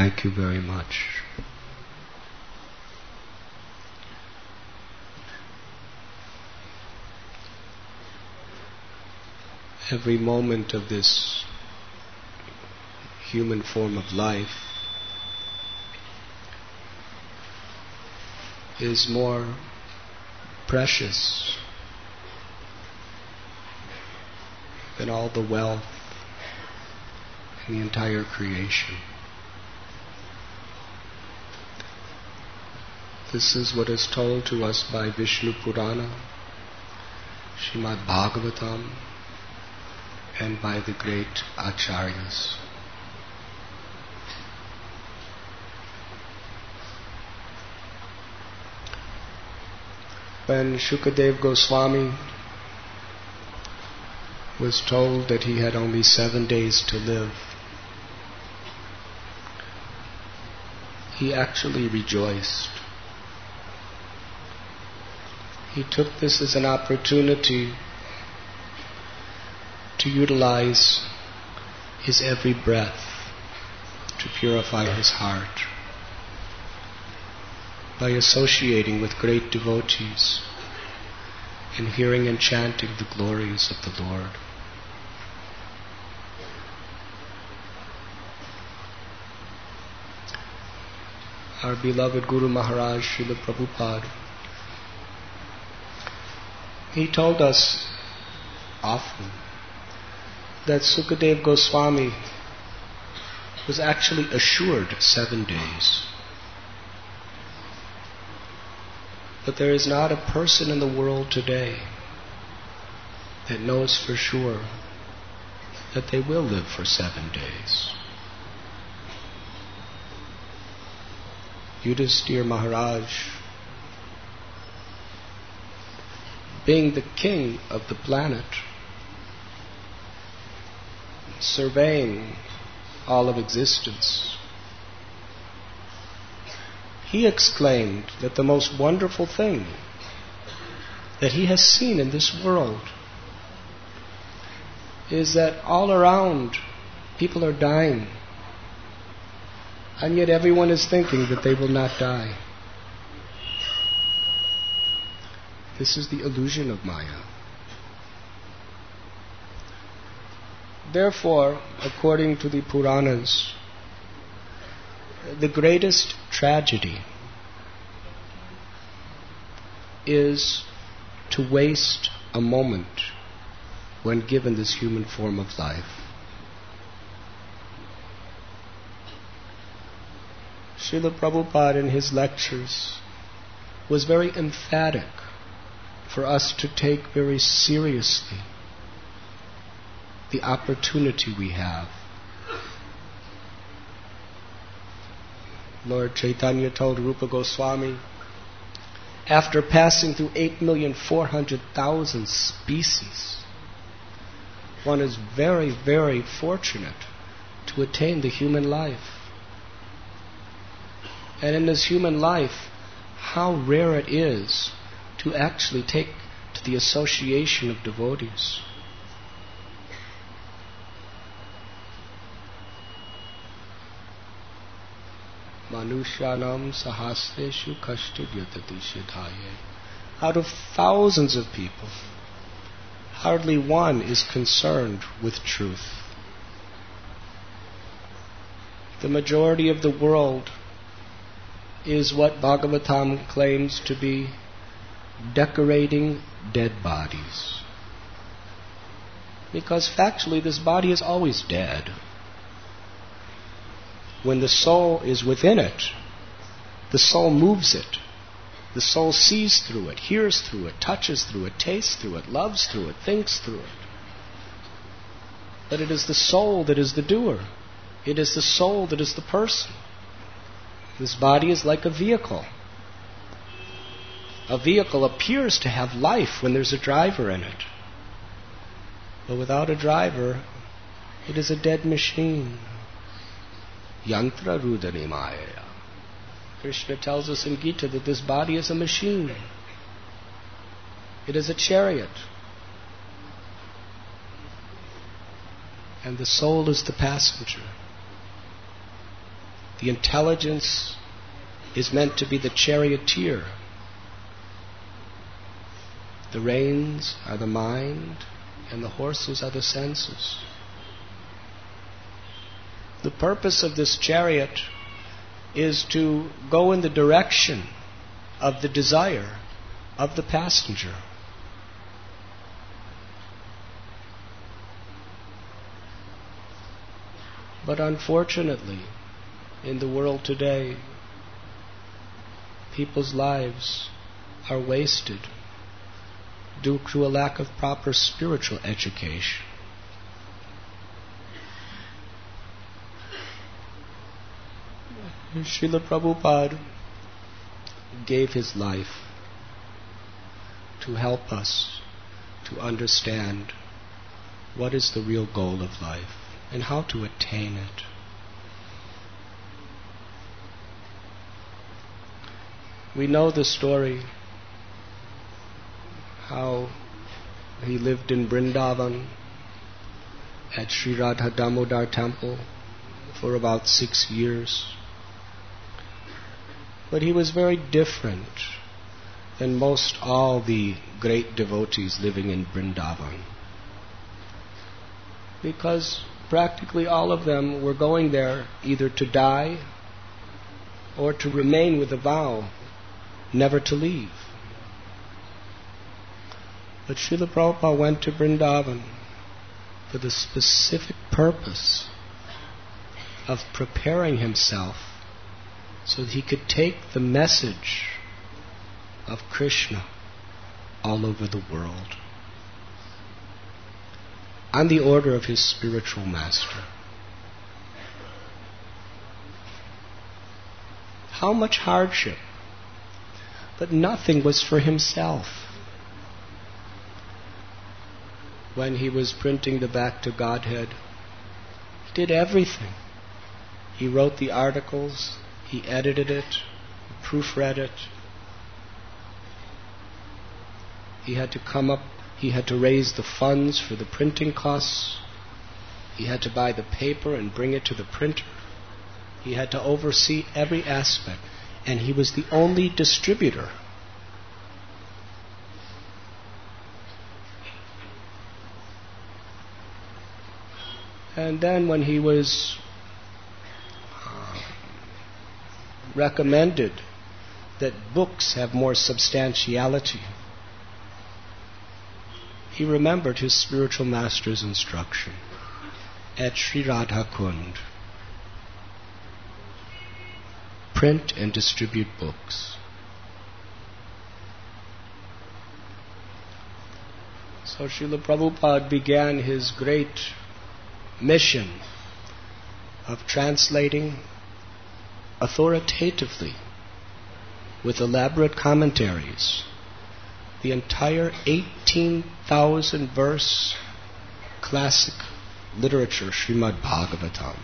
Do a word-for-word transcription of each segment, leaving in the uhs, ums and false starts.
Thank you very much. Every moment of this human form of life is more precious than all the wealth in the entire creation. This is what is told to us by Vishnu Purana, Srimad Bhagavatam, and by the great Acharyas. When Shukadev Goswami was told that he had only seven days to live, he actually rejoiced. He took this as an opportunity to utilize his every breath to purify his heart by associating with great devotees and hearing and chanting the glories of the Lord. Our beloved Guru Maharaj, Srila Prabhupada, he told us often that Sukadev Goswami was actually assured seven days. But there is not a person in the world today that knows for sure that they will live for seven days. Yudhisthira Maharaj, being the king of the planet, surveying all of existence, he exclaimed that the most wonderful thing that he has seen in this world is that all around people are dying, and yet everyone is thinking that they will not die. This is the illusion of Maya. Therefore, according to the Puranas, the greatest tragedy is to waste a moment when given this human form of life. Srila Prabhupada in his lectures was very emphatic for us to take very seriously the opportunity we have. Lord Chaitanya told Rupa Goswami, after passing through eight million four hundred thousand species, one is very, very fortunate to attain the human life. And in this human life, how rare it is to actually take to the association of devotees. Manushyanam sahasreshu kashtit yatati shidhaye. Out of thousands of people, hardly one is concerned with truth. The majority of the world is what Bhagavatam claims to be decorating dead bodies. Because factually this body is always dead. When the soul is within it, the soul moves it. The soul sees through it, hears through it, touches through it, tastes through it, loves through it, thinks through it. But it is the soul that is the doer. It is the soul that is the person. This body is like a vehicle. A vehicle appears to have life when there's a driver in it. But without a driver, it is a dead machine. Yantra rudani maya. Krishna tells us in Gita that this body is a machine. It is a chariot. And the soul is the passenger. The intelligence is meant to be the charioteer. The reins are the mind, and the horses are the senses. The purpose of this chariot is to go in the direction of the desire of the passenger. But unfortunately, in the world today, people's lives are wasted due to a lack of proper spiritual education. Srila Prabhupada gave his life to help us to understand what is the real goal of life and how to attain it. We know the story, how he lived in Vrindavan at Sri Radha Damodar temple for about six years. But he was very different than most all the great devotees living in Vrindavan, because practically all of them were going there either to die or to remain with a vow never to leave. But Srila Prabhupada went to Vrindavan for the specific purpose of preparing himself so that he could take the message of Krishna all over the world on the order of his spiritual master. How much hardship, but nothing was for himself. When he was printing the Back to Godhead, he did everything. He wrote the articles, he edited it, he proofread it. He had to come up, he had to raise the funds for the printing costs. He had to buy the paper and bring it to the printer. He had to oversee every aspect, and he was the only distributor. And then when he was uh, recommended that books have more substantiality, he remembered his spiritual master's instruction at Sri Radha Kund. Print and distribute books. So Srila Prabhupada began his great mission of translating authoritatively with elaborate commentaries the entire eighteen thousand verse classic literature Srimad Bhagavatam,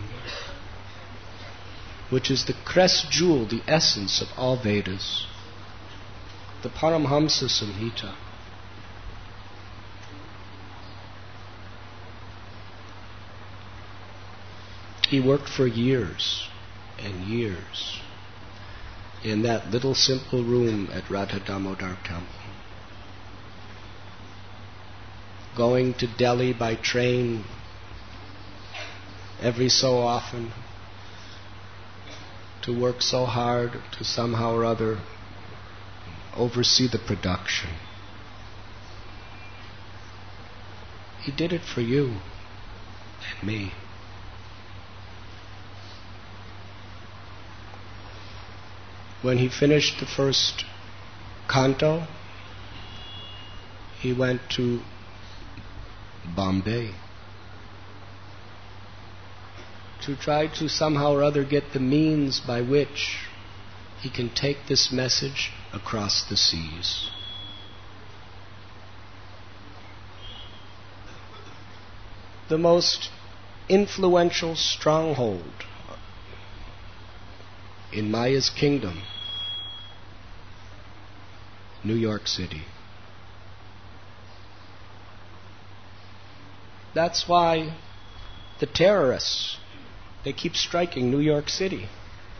which is the crest jewel, the essence of all Vedas, the Paramhamsa Samhita. He worked for years and years in that little simple room at Radha Damodar temple, going to Delhi by train every so often to work so hard to somehow or other oversee the production. He did it for you and me. When he finished the first canto, he went to Bombay to try to somehow or other get the means by which he can take this message across the seas. The most influential stronghold in Maya's kingdom, New York City. That's why the terrorists, they keep striking New York City.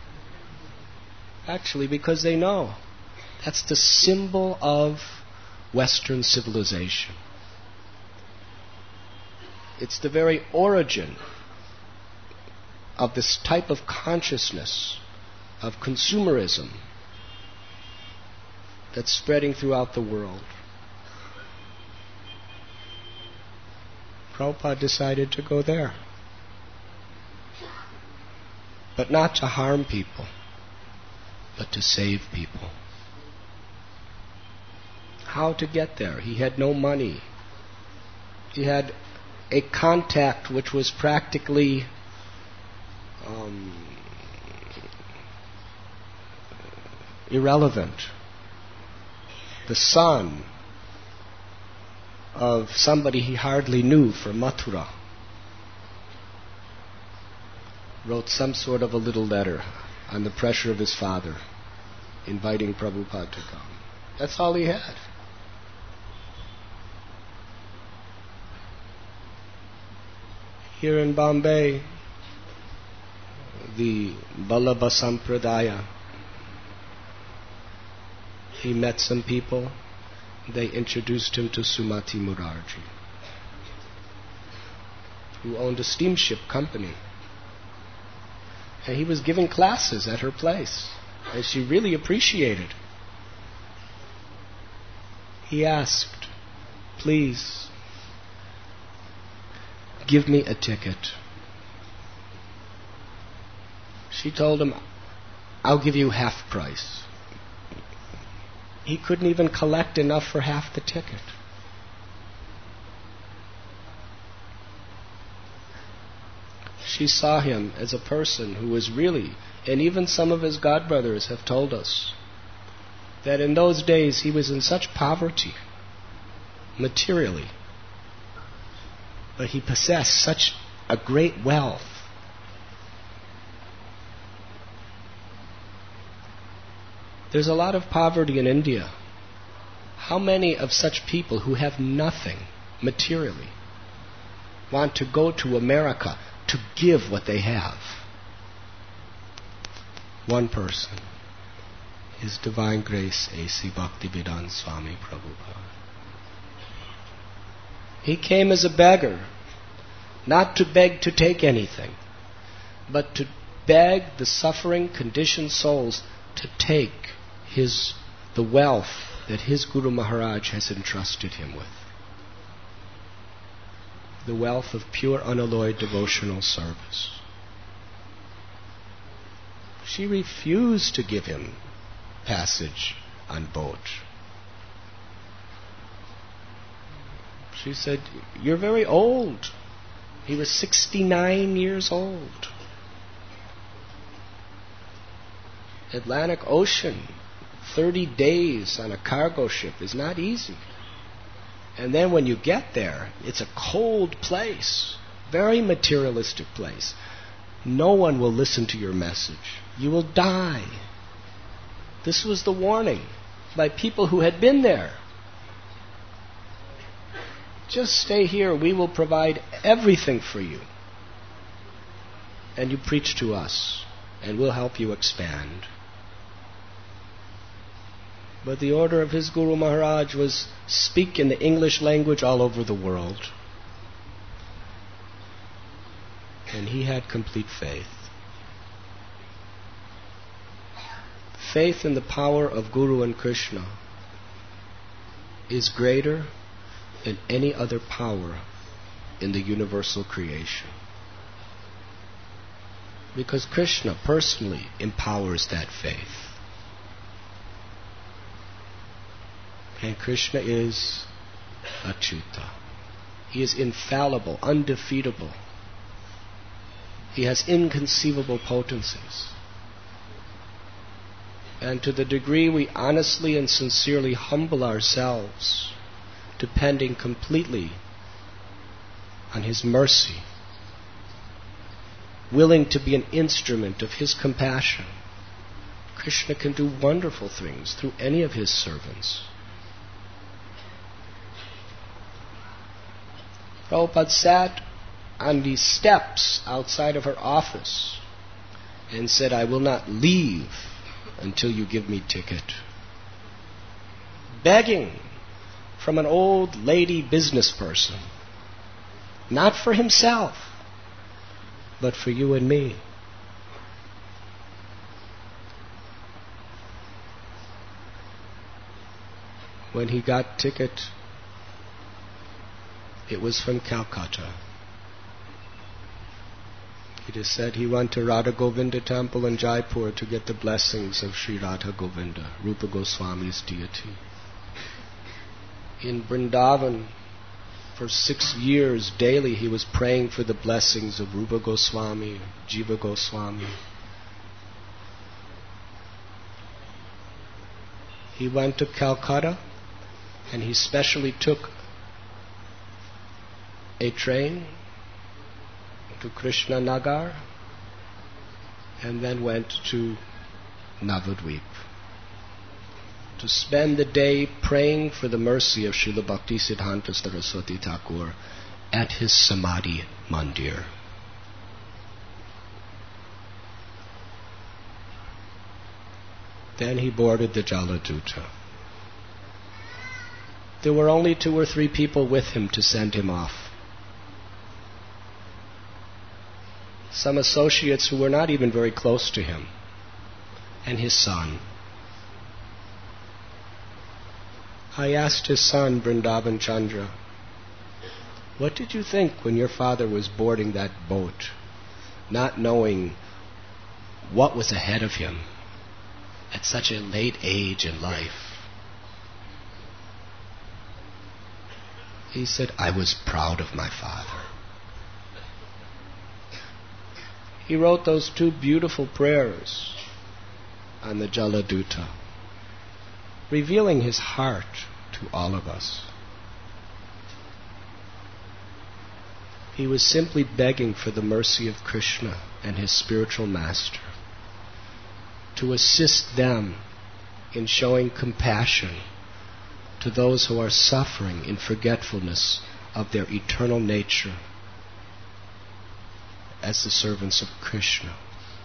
Actually, because they know that's the symbol of Western civilization. It's the very origin of this type of consciousness, of consumerism, that's spreading throughout the world. Prabhupada decided to go there. But not to harm people, but to save people. How to get there? He had no money. He had a contact which was practically um, irrelevant. The son of somebody he hardly knew from Mathura wrote some sort of a little letter on the pressure of his father, inviting Prabhupada to come. That's all he had. Here in Bombay, the Vallabha Sampradaya, he met some people. They introduced him to Sumati Murarji, who owned a steamship company. And he was giving classes at her place, and she really appreciated. He asked, "Please, give me a ticket." She told him, "I'll give you half price." He couldn't even collect enough for half the ticket. She saw him as a person who was really, and even some of his godbrothers have told us, that in those days he was in such poverty, materially, but he possessed such a great wealth. There's a lot of poverty in India. How many of such people who have nothing materially want to go to America to give what they have? One person. His Divine Grace A C Bhaktivedanta Swami Prabhupada. He came as a beggar, not to beg to take anything, but to beg the suffering, conditioned souls to take his the wealth that his Guru Maharaj has entrusted him with. The wealth of pure, unalloyed devotional service. She refused to give him passage on boat. She said, "You're very old." He was sixty-nine years old. Atlantic Ocean, thirty days on a cargo ship is not easy. And then when you get there, it's a cold place, very materialistic place. No one will listen to your message. You will die. This was the warning by people who had been there. Just stay here. We will provide everything for you. And you preach to us, and we'll help you expand. But the order of his Guru Maharaj was speak in the English language all over the world. And he had complete faith. Faith in the power of Guru and Krishna is greater than any other power in the universal creation. Because Krishna personally empowers that faith. And Krishna is Achyuta. He is infallible, undefeatable. He has inconceivable potencies. And to the degree we honestly and sincerely humble ourselves, depending completely on His mercy, willing to be an instrument of His compassion, Krishna can do wonderful things through any of His servants. Prabhupada sat on the steps outside of her office and said, "I will not leave until you give me ticket. Begging from an old lady business person. Not for himself, but for you and me. When he got ticket, it was from Calcutta. It is said he went to Radha Govinda temple in Jaipur to get the blessings of Sri Radha Govinda, Rupa Goswami's deity. In Vrindavan, for six years daily he was praying for the blessings of Rupa Goswami, Jiva Goswami. He went to Calcutta and he specially took a train to Krishna Nagar and then went to Navadvip to spend the day praying for the mercy of Srila Bhaktisiddhanta Saraswati Thakur at his Samadhi Mandir. Then he boarded the Jaladuta. There were only two or three people with him to send him off. Some associates who were not even very close to him, and his son. I asked his son, Vrindavan Chandra, what did you think when your father was boarding that boat, not knowing what was ahead of him at such a late age in life? He said, I was proud of my father. He wrote those two beautiful prayers on the Jaladuta, revealing his heart to all of us. He was simply begging for the mercy of Krishna and his spiritual master to assist them in showing compassion to those who are suffering in forgetfulness of their eternal nature as the servants of Krishna.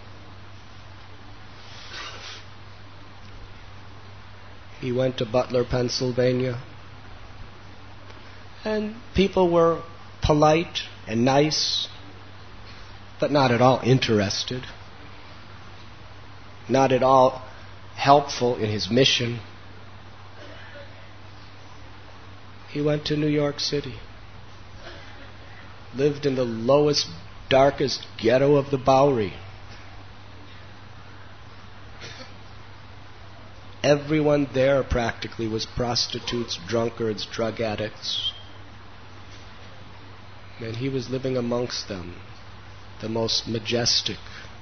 He went to Butler, Pennsylvania, and people were polite and nice, but not at all interested, not at all helpful in his mission. He went to New York City, lived in the lowest, darkest ghetto of the Bowery. Everyone there practically was prostitutes, drunkards, drug addicts. And he was living amongst them, the most majestic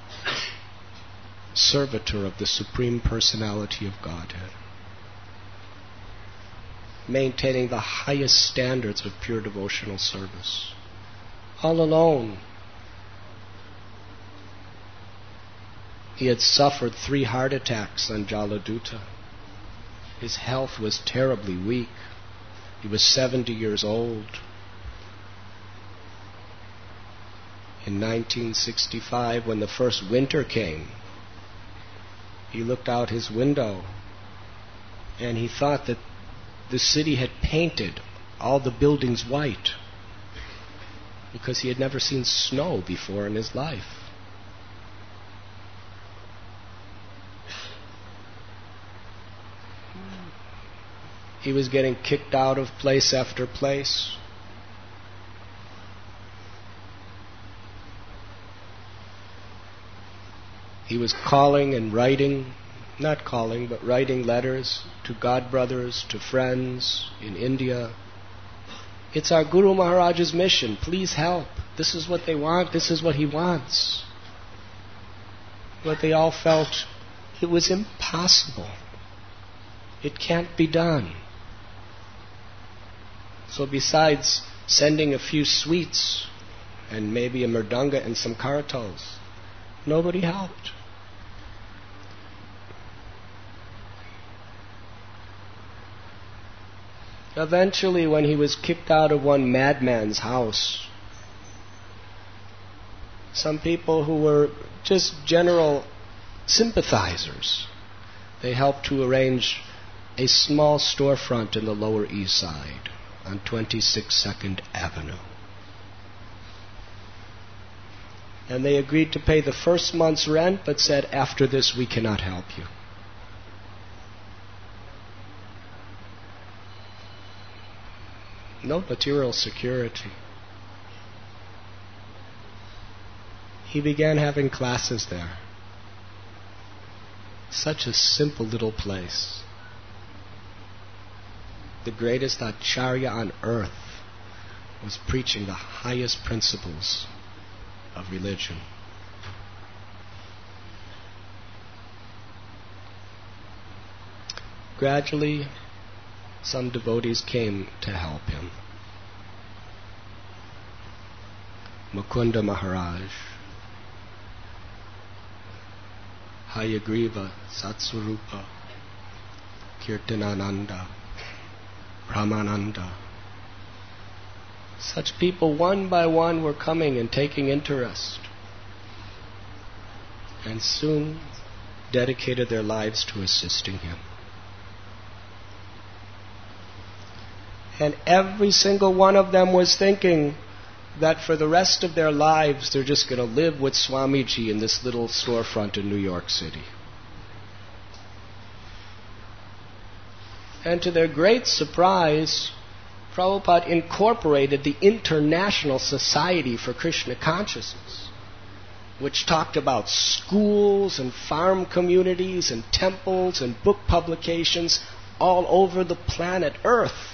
servitor of the Supreme Personality of Godhead, maintaining the highest standards of pure devotional service, all alone. He had suffered three heart attacks on Jaladuta. His health was terribly weak. He was seventy years old. In nineteen sixty-five, when the first winter came, he looked out his window and he thought that the city had painted all the buildings white because he had never seen snow before in his life. He was getting kicked out of place after place. He was calling and writing, not calling, but writing letters to God brothers, to friends in India. It's our Guru Maharaj's mission. Please help. This is what they want. This is what he wants. But they all felt it was impossible. It can't be done. So besides sending a few sweets and maybe a mridanga and some karatals, nobody helped. Eventually, when he was kicked out of one madman's house, some people who were just general sympathizers they helped to arrange a small storefront in the Lower East Side on twenty-six second Avenue. And they agreed to pay the first month's rent, but said, after this we cannot help you. No material security. He began having classes there. Such a simple little place. The greatest acharya on earth was preaching the highest principles of religion. Gradually, some devotees came to help him. Mukunda Maharaj, Hayagriva, Satsvarupa, Kirtanananda, Brahmananda. Such people one by one were coming and taking interest, and soon dedicated their lives to assisting him. And every single one of them was thinking that for the rest of their lives they're just going to live with Swamiji in this little storefront in New York City. And to their great surprise, Prabhupada incorporated the International Society for Krishna Consciousness, which talked about schools and farm communities and temples and book publications all over the planet Earth.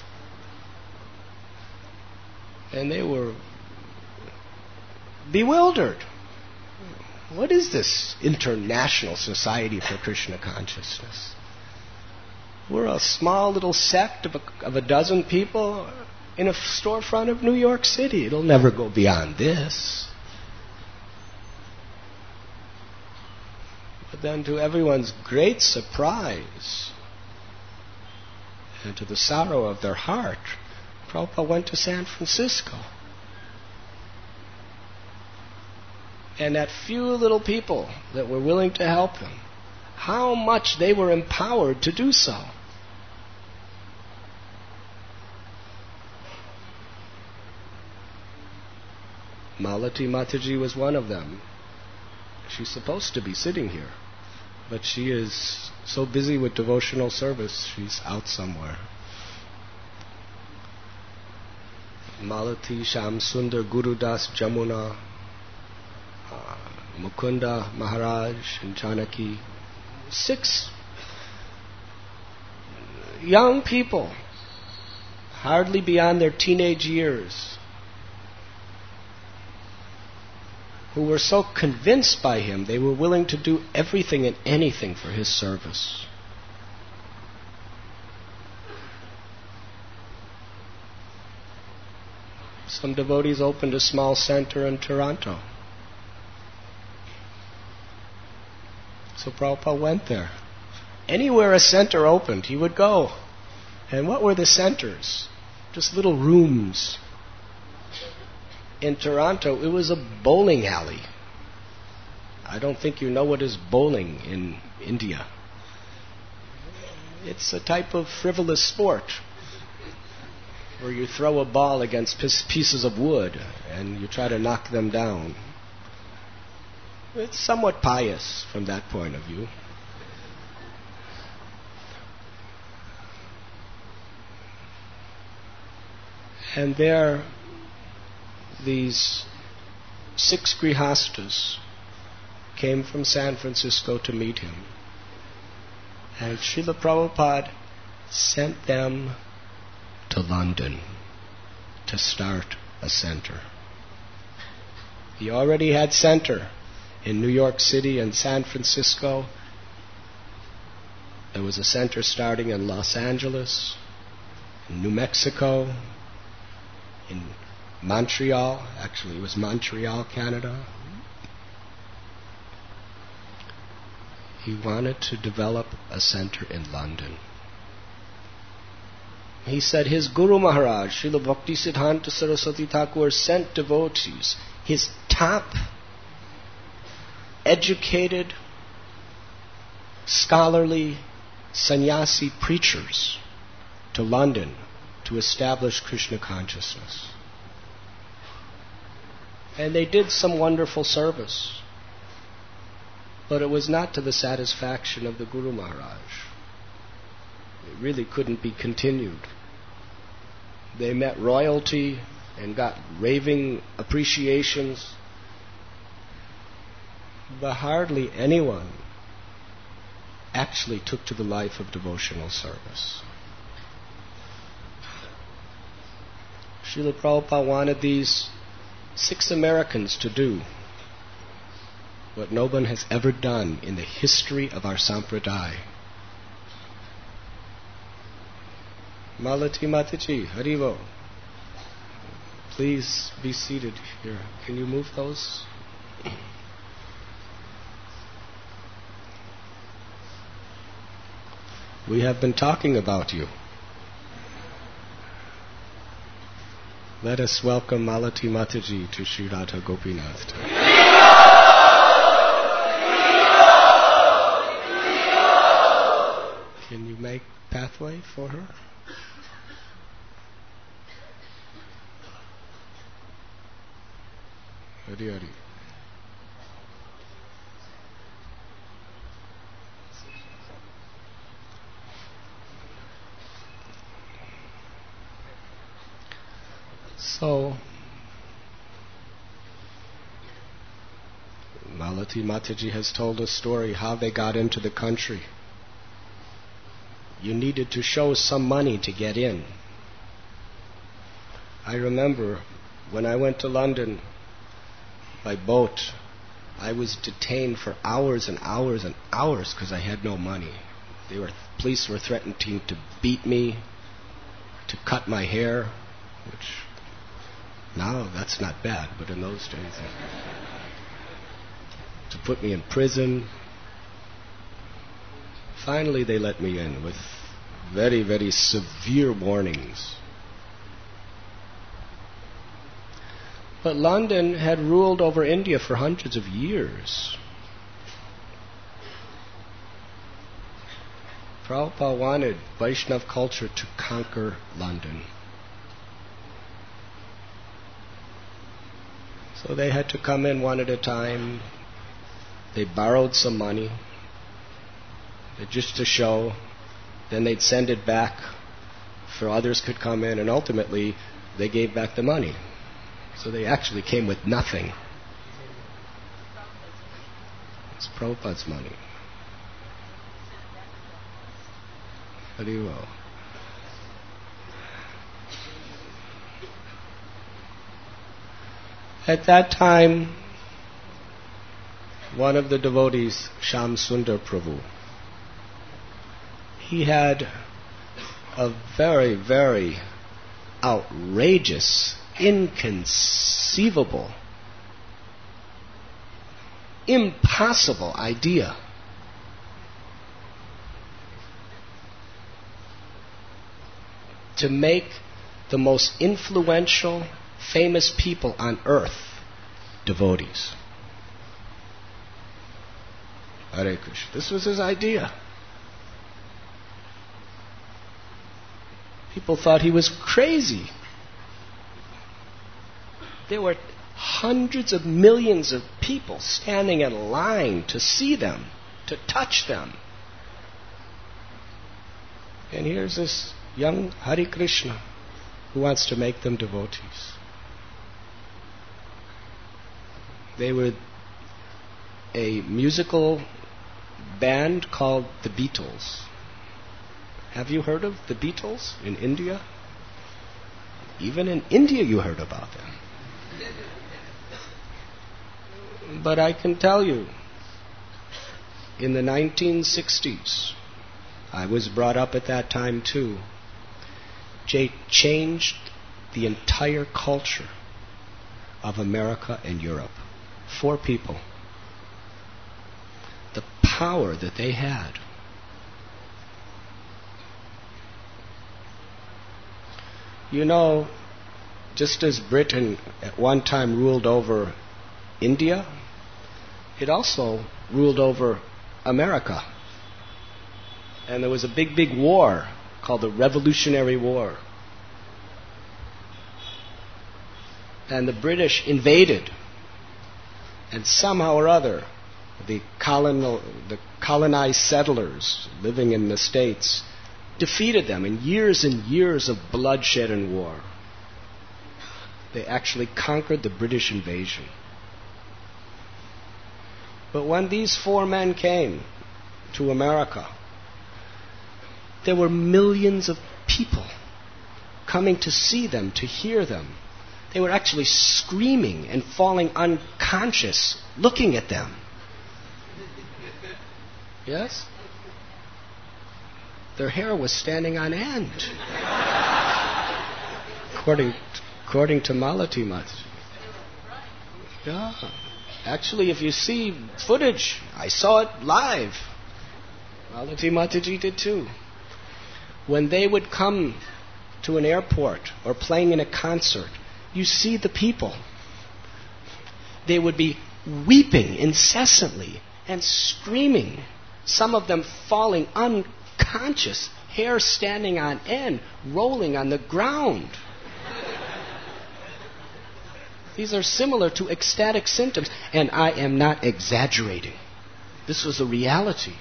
And they were bewildered. What is this International Society for Krishna Consciousness? We're a small little sect of a, of a dozen people in a storefront of New York City. It'll never go beyond this. But then, to everyone's great surprise, and to the sorrow of their heart, Prabhupada went to San Francisco. And that few little people that were willing to help him, how much they were empowered to do so. Malati Mataji was one of them. She's supposed to be sitting here, but she is so busy with devotional service, she's out somewhere. Malati, Shamsundar, Gurudas, Jamuna, uh, Mukunda Maharaj, and Janaki. Six young people, hardly beyond their teenage years, who were so convinced by him, they were willing to do everything and anything for his service. Some devotees opened a small center in Toronto. So Prabhupada went there. Anywhere a center opened, he would go. And what were the centers? Just little rooms. In Toronto, it was a bowling alley. I don't think you know what is bowling in India. It's a type of frivolous sport where you throw a ball against pieces of wood and you try to knock them down. It's somewhat pious from that point of view. And there, these six grihastas came from San Francisco to meet him. And Srila Prabhupada sent them to London to start a center. He already had center in New York City and San Francisco. There was a center starting in Los Angeles, in New Mexico, in Montreal. Actually, it was Montreal, Canada. He wanted to develop a center in London. He said his Guru Maharaj, Srila Bhaktisiddhanta Saraswati Thakur, sent devotees, his top educated, scholarly, sannyasi preachers to London to establish Krishna consciousness. And they did some wonderful service. But it was not to the satisfaction of the Guru Maharaj. It really couldn't be continued. They met royalty and got raving appreciations, but hardly anyone actually took to the life of devotional service. Srila Prabhupada wanted these six Americans to do what no one has ever done in the history of our sampradaya. Malati Mataji, Harivo. Please be seated here. Can you move those? We have been talking about you. Let us welcome Malati Mataji to Sri Radha Gopinath. Can you make pathway for her? Hari Hari. So, Malati Mataji has told a story how they got into the country. You needed to show some money to get in. I remember when I went to London by boat, I was detained for hours and hours and hours because I had no money. They were, police were threatening to beat me, to cut my hair, which now that's not bad, but in those days, to put me in prison. Finally, they let me in with very, very severe warnings. But London had ruled over India for hundreds of years. Prabhupada wanted Vaishnava culture to conquer London. So they had to come in one at a time. They borrowed some money, just to show. Then they'd send it back so others could come in, and ultimately they gave back the money. So they actually came with nothing. It's Prabhupada's money. Very well. At that time, one of the devotees, Shyam Sundar Prabhu, he had a very, very outrageous, inconceivable, impossible idea. To make the most influential, famous people on earth devotees. Hare Krishna. This was his idea. People thought he was crazy. There were hundreds of millions of people standing in line to see them, to touch them. And here's this young Hare Krishna who wants to make them devotees. They were a musical band called the Beatles. Have you heard of the Beatles in India? Even in India you heard about them. But I can tell you, in the nineteen sixties, I was brought up at that time too, they changed the entire culture of America and Europe. Four people. The power that they had. You know, just as Britain at one time ruled over India, it also ruled over America. And there was a big, big war called the Revolutionary War. And the British invaded. And somehow or other, the, colon, the colonized settlers living in the States defeated them in years and years of bloodshed and war. They actually conquered the British invasion. But when these four men came to America, there were millions of people coming to see them, to hear them. They were actually screaming and falling unconscious looking at them. Yes? Their hair was standing on end. according, according to Malati Mataji. Yeah. Actually, if you see footage, I saw it live. Malati Mataji did too. When they would come to an airport or playing in a concert, you see the people. They would be weeping incessantly and screaming, some of them falling unconscious, hair standing on end, rolling on the ground. These are similar to ecstatic symptoms, and I am not exaggerating. This was a reality.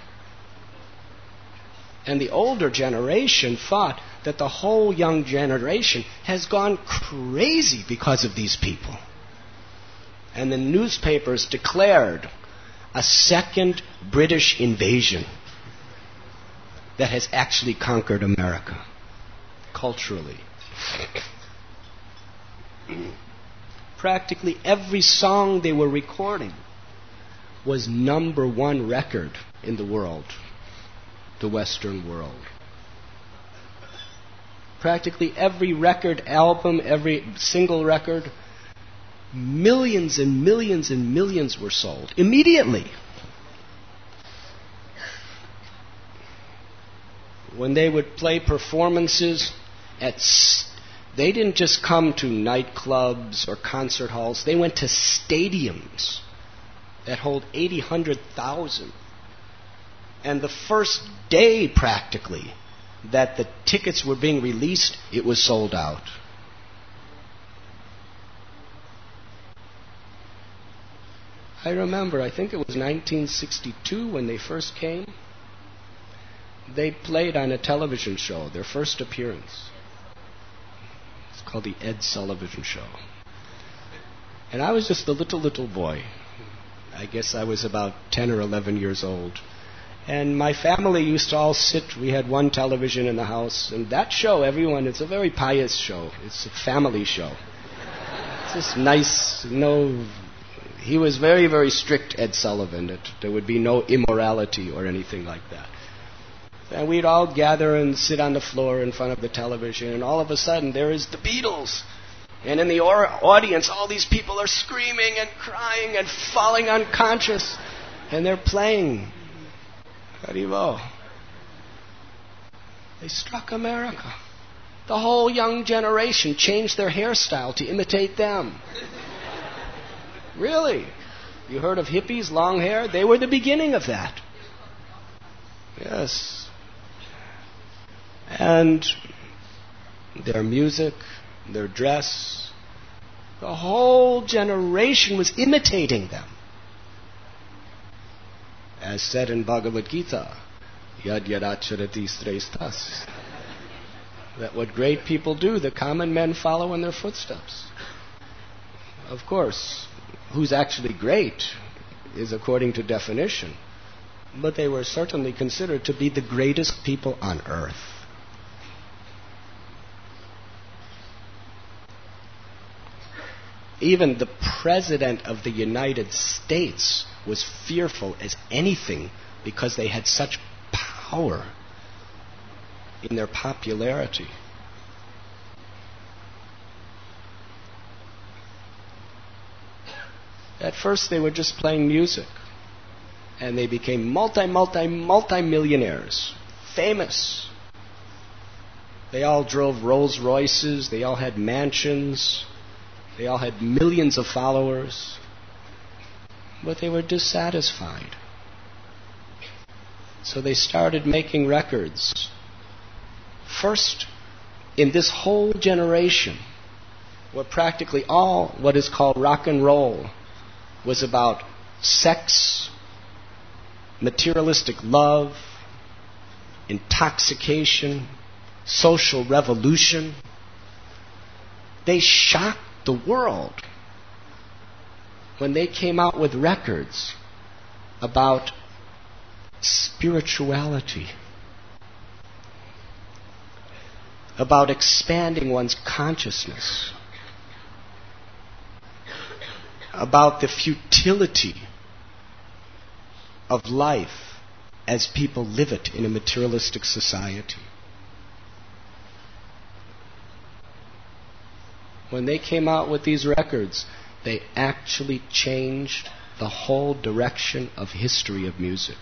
And the older generation thought that the whole young generation has gone crazy because of these people. And the newspapers declared a second British invasion that has actually conquered America culturally. Practically every song they were recording was number one record in the world, the Western world. Practically every record, album, every single record, millions and millions and millions were sold immediately. When they would play performances at, they didn't just come to nightclubs or concert halls. They went to stadiums that hold eighty, one hundred thousand. And the first day, practically, that the tickets were being released, it was sold out. I remember, I think it was nineteen sixty-two when they first came. They played on a television show, their first appearance. It's called the Ed Sullivan Show. And I was just a little, little boy. I guess I was about ten or eleven years old. And my family used to all sit, we had one television in the house, and that show, everyone, it's a very pious show. It's a family show. It's just nice, no... He was very, very strict, Ed Sullivan, that there would be no immorality or anything like that. And we'd all gather and sit on the floor in front of the television, and all of a sudden, there is the Beatles. And in the or- audience, all these people are screaming and crying and falling unconscious. And they're playing. Haribo. They struck America. The whole young generation changed their hairstyle to imitate them. Really? You heard of hippies, long hair? They were the beginning of that. Yes. And their music, their dress, the whole generation was imitating them. As said in Bhagavad Gita, Yad Yadacharati Srestas. That what great people do, the common men follow in their footsteps. Of course, who's actually great is according to definition. But they were certainly considered to be the greatest people on earth. Even the President of the United States was fearful as anything because they had such power in their popularity. At first they were just playing music, and they became multi, multi, multi-millionaires, famous. They all drove Rolls Royces, they all had mansions, they all had millions of followers, but they were dissatisfied. So they started making records. First, in this whole generation, where practically all what is called rock and roll was about sex, materialistic love, intoxication, social revolution, they shocked the world when they came out with records about spirituality, about expanding one's consciousness, about the futility of life as people live it in a materialistic society. When they came out with these records, they actually changed the whole direction of history of music.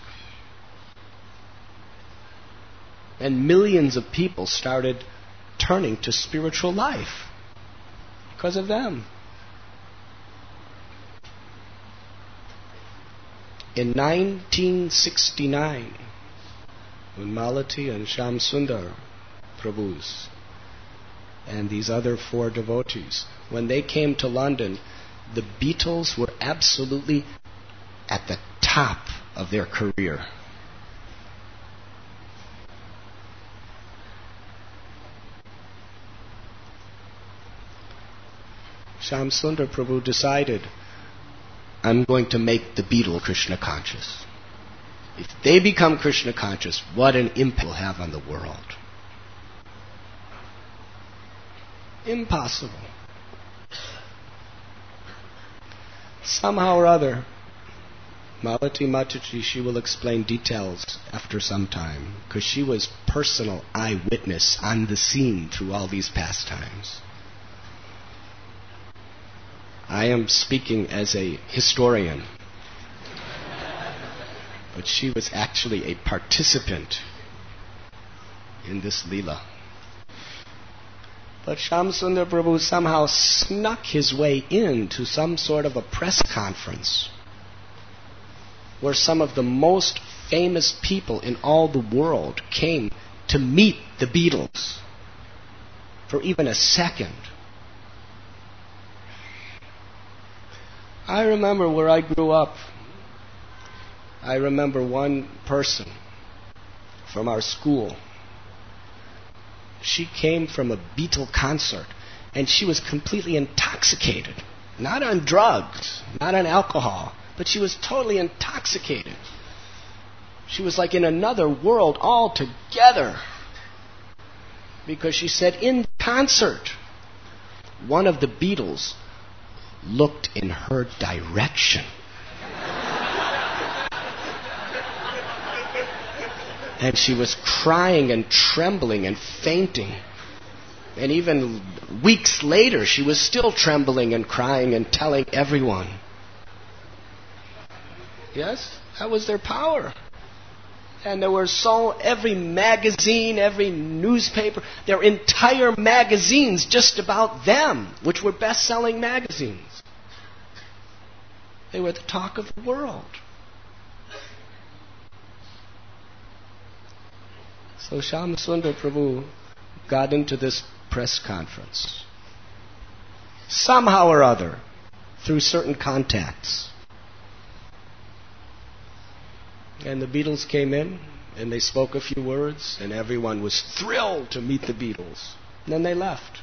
And millions of people started turning to spiritual life because of them. In nineteen sixty-nine, when Malati and Shyam Sundar Prabhus and these other four devotees, when they came to London, the Beatles were absolutely at the top of their career. Shyam Sundar Prabhu decided, I'm going to make the Beatles Krishna conscious. If they become Krishna conscious, what an impact it will have on the world. Impossible. Somehow or other, Malati Mataji, she will explain details after some time, because she was personal eyewitness on the scene through all these pastimes. I am speaking as a historian, but she was actually a participant in this Leela. But Shyam Sundar Prabhu somehow snuck his way into some sort of a press conference where some of the most famous people in all the world came to meet the Beatles for even a second. I remember where I grew up. I remember one person from our school. She came from a Beatle concert, and she was completely intoxicated. Not on drugs, not on alcohol, but she was totally intoxicated. She was like in another world altogether. Because she said in the concert, one of the Beatles looked in her direction. And she was crying and trembling and fainting. And even weeks later, she was still trembling and crying and telling everyone. Yes, that was their power. And there were so, every magazine, every newspaper, their entire magazines just about them, which were best-selling magazines. They were the talk of the world. So Shyam Sundar Prabhu got into this press conference. Somehow or other, through certain contacts. And the Beatles came in, and they spoke a few words, and everyone was thrilled to meet the Beatles. And then they left.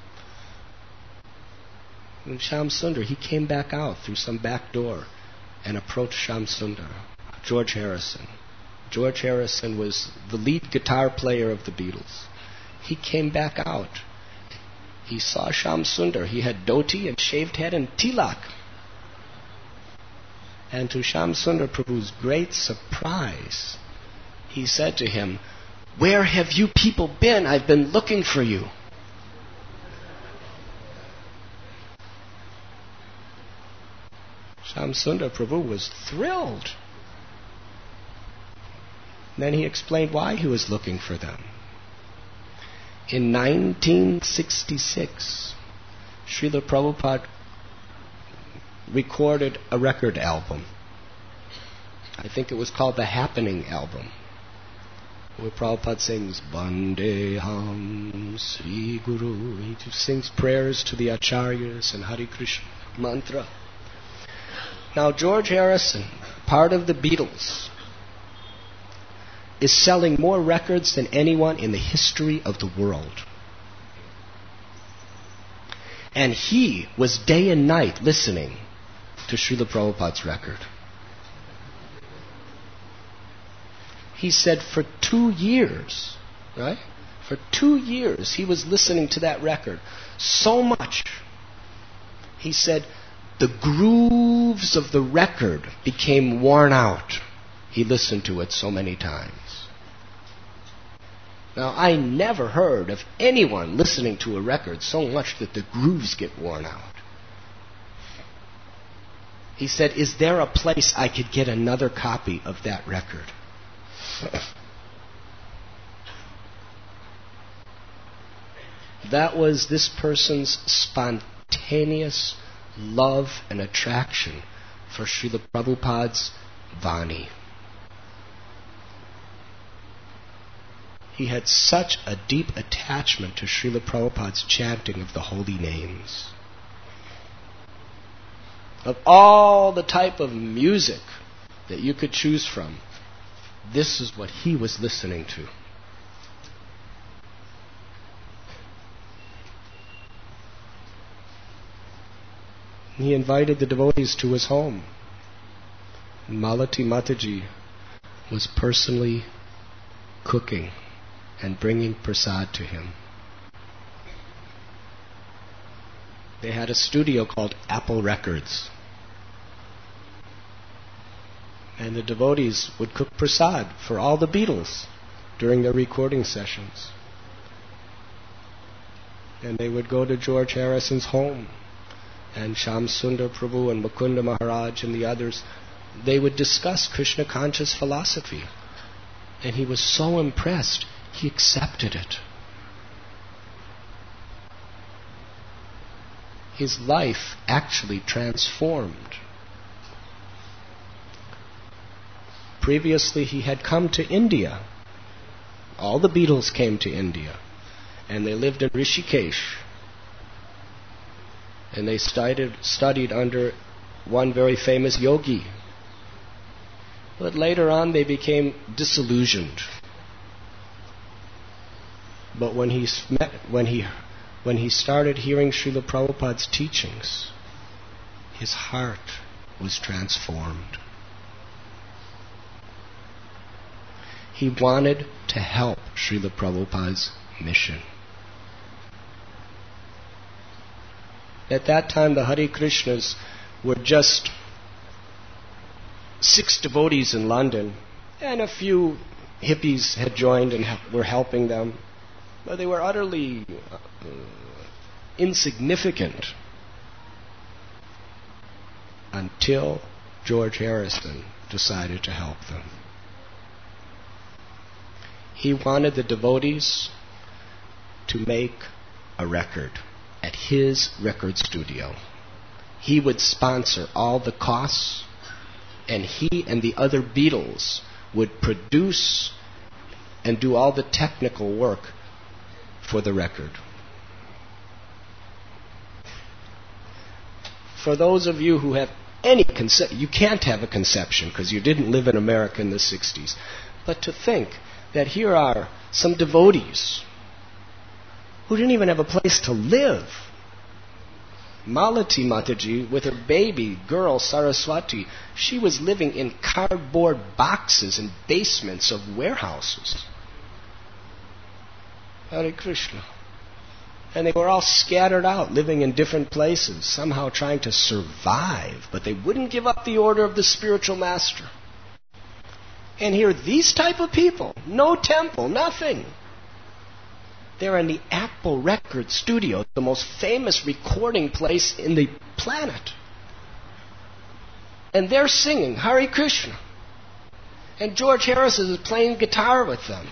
And Shyam Sundar, he came back out through some back door and approached Shyam Sundar, George Harrison. George Harrison was the lead guitar player of the Beatles. He came back out. He saw Shyam Sundar. He had dhoti and shaved head and tilak. And to Shyam Sundar Prabhu's great surprise, he said to him, "Where have you people been? I've been looking for you." Shyam Sundar Prabhu was thrilled. Then he explained why he was looking for them. In nineteen sixty-six, Srila Prabhupada recorded a record album. I think it was called the Happening album. where Prabhupada sings Bandeham Sri Guru. He sings prayers to the Acharyas and Hare Krishna mantra. Now George Harrison, part of the Beatles, is selling more records than anyone in the history of the world. And he was day and night listening to Srila Prabhupada's record. He said for two years, right? For two years he was listening to that record so much. He said the grooves of the record became worn out. He listened to it so many times. Now, I never heard of anyone listening to a record so much that the grooves get worn out. He said, is there a place I could get another copy of that record? That was this person's spontaneous love and attraction for Srila Prabhupada's Vani. He had such a deep attachment to Srila Prabhupada's chanting of the holy names. Of all the type of music that you could choose from, this is what he was listening to. He invited the devotees to his home. Malati Mataji was personally cooking and bringing prasad to him. They had a studio called Apple Records. And the devotees would cook prasad for all the Beatles during their recording sessions. And they would go to George Harrison's home. And Shyam Sundar Prabhu and Mukunda Maharaj and the others, they would discuss Krishna conscious philosophy. And he was so impressed, he accepted it. His life actually transformed. Previously, he had come to India. All the Beatles came to India. And they lived in Rishikesh. And they studied, studied under one very famous yogi. But later on they became disillusioned. But when he met, when he when he started hearing Srila Prabhupada's teachings, his heart was transformed. He wanted to help Srila Prabhupada's mission. At that time, the Hare Krishnas were just six devotees in London, and a few hippies had joined and were helping them. But they were utterly uh, insignificant until George Harrison decided to help them. He wanted the devotees to make a record at his record studio. He would sponsor all the costs, and he and the other Beatles would produce and do all the technical work for the record. For those of you who have any conception, you can't have a conception because you didn't live in America in the sixties, but to think that here are some devotees who didn't even have a place to live. Malati Mataji, with her baby girl Saraswati, she was living in cardboard boxes in basements of warehouses. Hare Krishna. And they were all scattered out, living in different places, somehow trying to survive, but they wouldn't give up the order of the spiritual master. And here, these type of people, no temple, nothing. They're in the Apple Record Studio, the most famous recording place in the planet. And they're singing Hare Krishna. And George Harrison is playing guitar with them.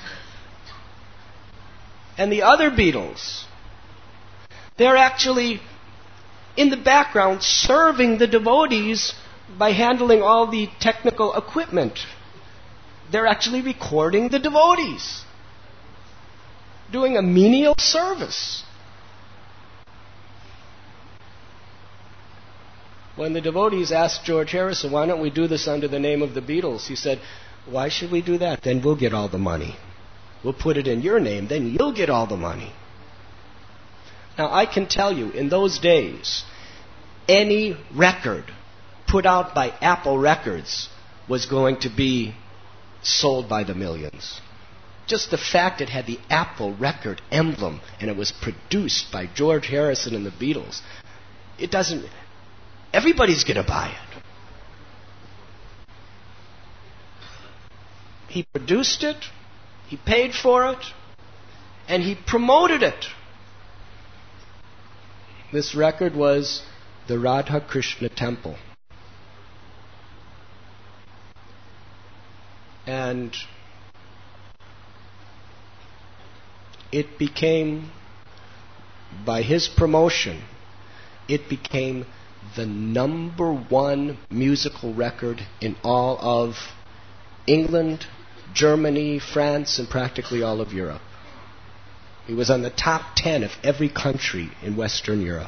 And the other Beatles, they're actually in the background serving the devotees by handling all the technical equipment. they're actually recording the devotees doing a menial service. When the devotees asked George Harrison, why don't we do this under the name of the Beatles? He said, why should we do that? Then we'll get all the money. We'll put it in your name, then you'll get all the money. Now, I can tell you, in those days, any record put out by Apple Records was going to be sold by the millions. Just the fact it had the Apple record emblem and it was produced by George Harrison and the Beatles, it doesn't... Everybody's going to buy it. He produced it, he paid for it, and he promoted it. This record was the Radha Krishna Temple. And it became, by his promotion, it became the number one musical record in all of England, Germany, France, and practically all of Europe. He was on the top ten of every country in Western Europe.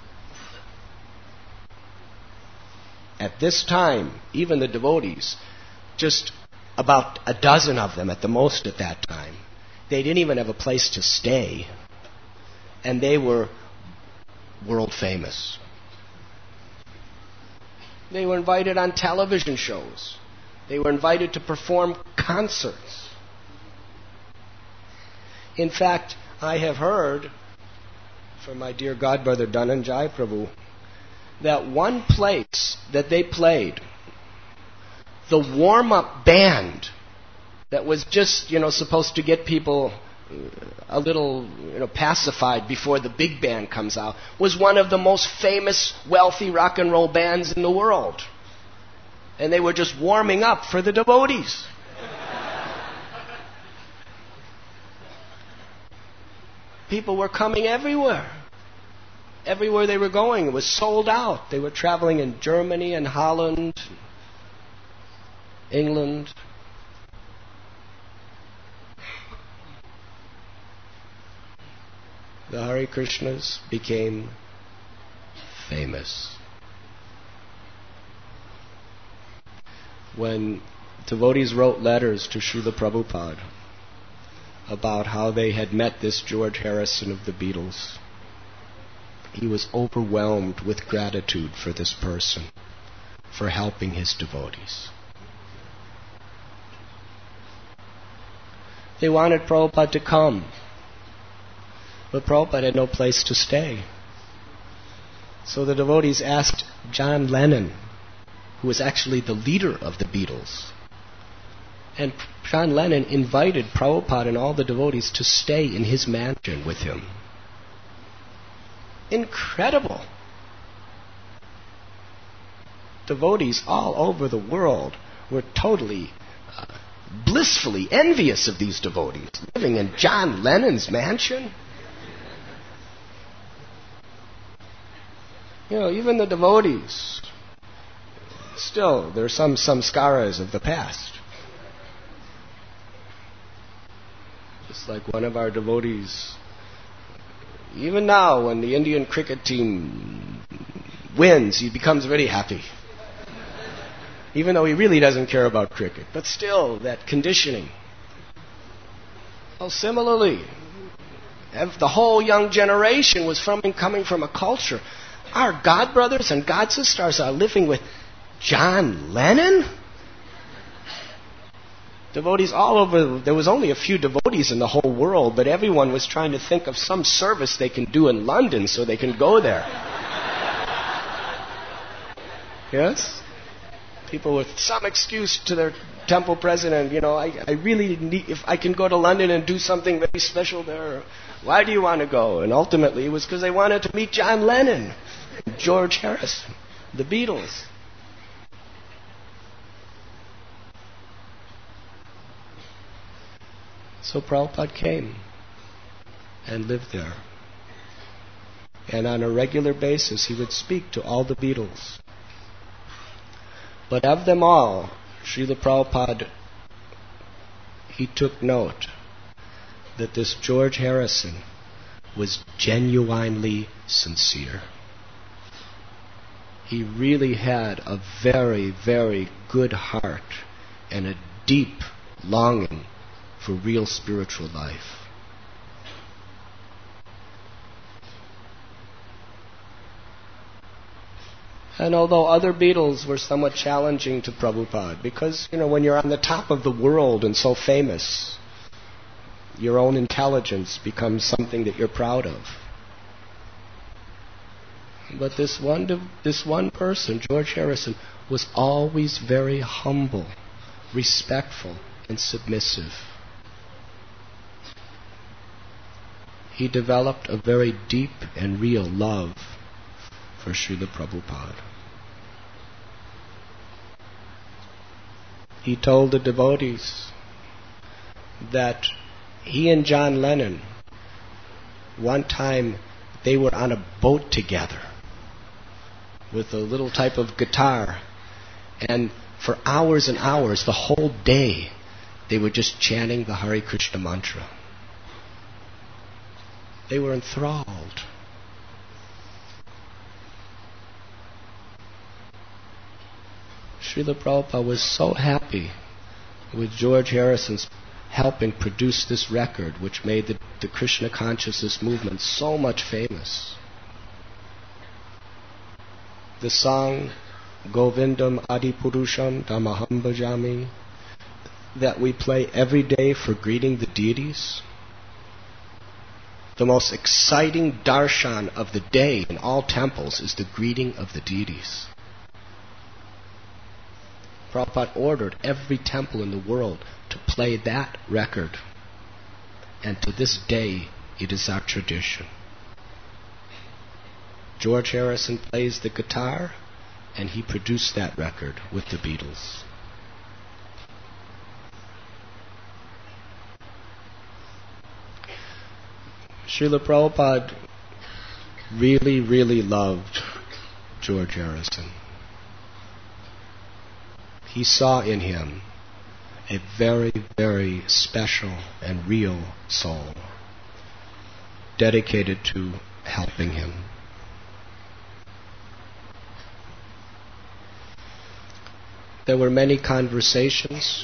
At this time, even the devotees, just about a dozen of them at the most at that time, they didn't even have a place to stay. And they were world famous. They were invited on television shows. They were invited to perform concerts. In fact, I have heard from my dear godbrother Dhananjay Prabhu that one place that they played, the warm-up band that was just, you know, supposed to get people a little, you know, pacified before the big band comes out, was one of the most famous, wealthy rock and roll bands in the world. And they were just warming up for the devotees. People were coming everywhere. Everywhere they were going, it was sold out. They were traveling in Germany and Holland, England. The Hare Krishnas became famous. When devotees wrote letters to Srila Prabhupada about how they had met this George Harrison of the Beatles, he was overwhelmed with gratitude for this person, for helping his devotees. They wanted Prabhupada to come, but Prabhupada had no place to stay. So the devotees asked John Lennon, who was actually the leader of the Beatles. And John Lennon invited Prabhupada and all the devotees to stay in his mansion with him. Incredible. Devotees all over the world were totally, uh, blissfully envious of these devotees, living in John Lennon's mansion. You know, even the devotees, still, there are some samskaras of the past. Just like one of our devotees, even now when the Indian cricket team wins, he becomes very happy. Even though he really doesn't care about cricket. But still, that conditioning. Well, similarly, the whole young generation was from coming from a culture. Our godbrothers and godsisters are living with John Lennon? Devotees all over, there was only a few devotees in the whole world, but everyone was trying to think of some service they can do in London so they can go there. Yes? People with some excuse to their temple president, you know, I, I really need, if I can go to London and do something very special there, why do you want to go? And ultimately it was because they wanted to meet John Lennon, George Harrison, the Beatles. So Prabhupada came and lived there. And on a regular basis he would speak to all the Beatles. But of them all, Srila Prabhupada he took note that this George Harrison was genuinely sincere. He really had a very, very good heart and a deep longing for real spiritual life. And although other Beatles were somewhat challenging to Prabhupada, because, you know, when you're on the top of the world and so famous, your own intelligence becomes something that you're proud of. But this one, this one person, George Harrison, was always very humble, respectful, and submissive. He developed a very deep and real love for Srila Prabhupada. He told the devotees that he and John Lennon, one time they were on a boat together with a little type of guitar, and for hours and hours, the whole day, they were just chanting the Hare Krishna mantra. They were enthralled. Srila Prabhupada was so happy with George Harrison's helping produce this record, which made the, the Krishna consciousness movement so much famous. The song Govindam Adipurusham Tamaham Bhajami that we play every day for greeting the deities. The most exciting darshan of the day in all temples is the greeting of the deities. Prabhupada ordered every temple in the world to play that record. And to this day, it is our tradition. George Harrison plays the guitar, and he produced that record with the Beatles. Srila Prabhupada really, really loved George Harrison. He saw in him a very, very special and real soul dedicated to helping him. There were many conversations,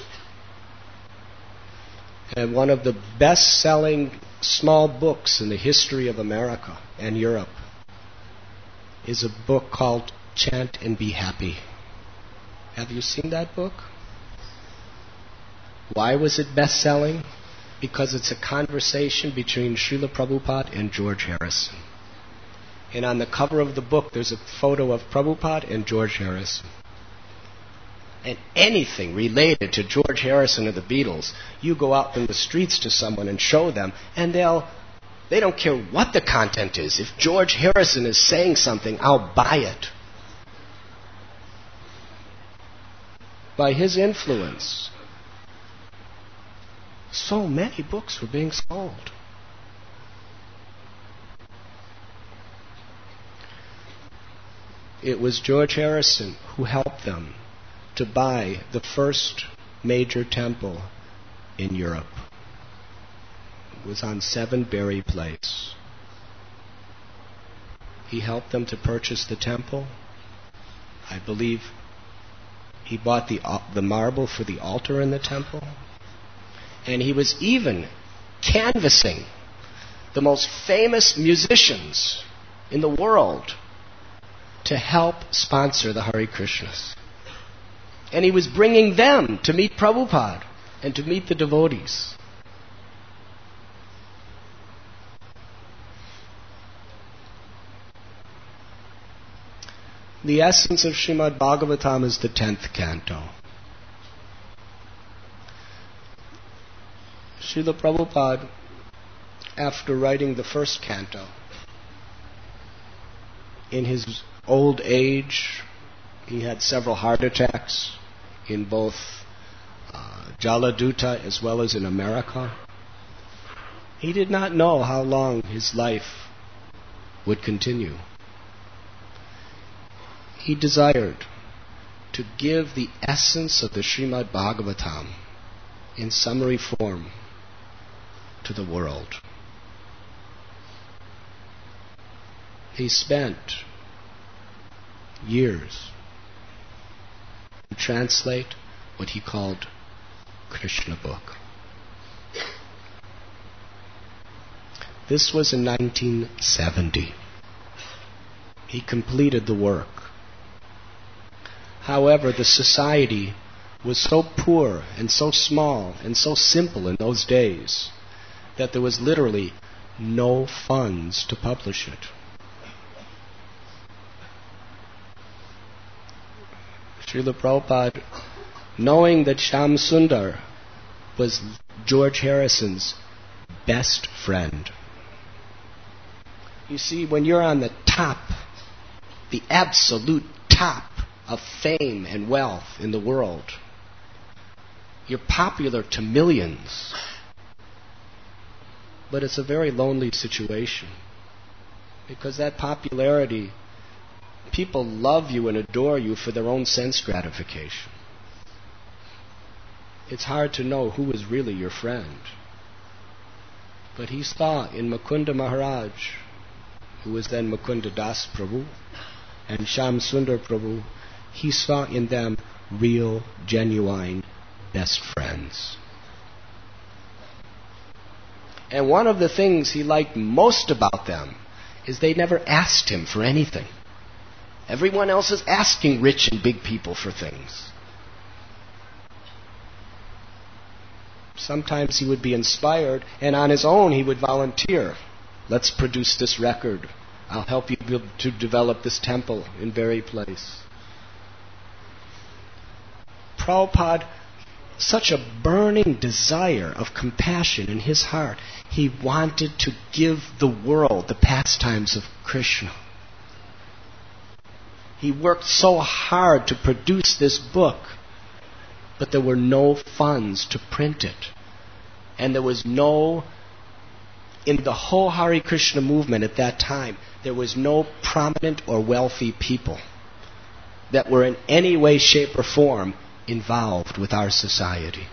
and one of the best-selling small books in the history of America and Europe is a book called Chant and Be Happy. Have you seen that book? Why was it best-selling? Because it's a conversation between Srila Prabhupada and George Harrison. And on the cover of the book, there's a photo of Prabhupada and George Harrison. And anything related to George Harrison or the Beatles, you go out in the streets to someone and show them, and they'll, they don't care what the content is. If George Harrison is saying something, I'll buy it. By his influence, so many books were being sold. It was George Harrison who helped them to buy the first major temple in Europe. It was on Seven Berry Place. He helped them to purchase the temple. I believe he bought the, uh, the marble for the altar in the temple. And he was even canvassing the most famous musicians in the world to help sponsor the Hare Krishnas. And he was bringing them to meet Prabhupada and to meet the devotees. The essence of Srimad Bhagavatam is the tenth canto. Srila Prabhupada, after writing the first canto, in his old age, he had several heart attacks in both uh, Jaladuta as well as in America. He did not know how long his life would continue. He desired to give the essence of the Srimad Bhagavatam in summary form to the world. He spent years to translate what he called Krishna book. This was in nineteen seventy. He completed the work. However, the society was so poor and so small and so simple in those days that there was literally no funds to publish it. Srila Prabhupada, knowing that Shyam Sundar was George Harrison's best friend. You see, when you're on the top, the absolute top of fame and wealth in the world, you're popular to millions. But it's a very lonely situation, because that popularity, people love you and adore you for their own sense gratification. It's hard to know who is really your friend. But he saw in Mukunda Maharaj, who was then Mukunda Das Prabhu, and Shyam Sundar Prabhu, he saw in them real, genuine, best friends. And one of the things he liked most about them is they never asked him for anything. Everyone else is asking rich and big people for things. Sometimes he would be inspired, and on his own he would volunteer. Let's produce this record. I'll help you build, to develop this temple in very place. Prabhupada, such a burning desire of compassion in his heart, he wanted to give the world the pastimes of Krishna. He worked so hard to produce this book, but there were no funds to print it. And there was no, in the whole Hare Krishna movement at that time, there was no prominent or wealthy people that were in any way, shape, or form involved with our society.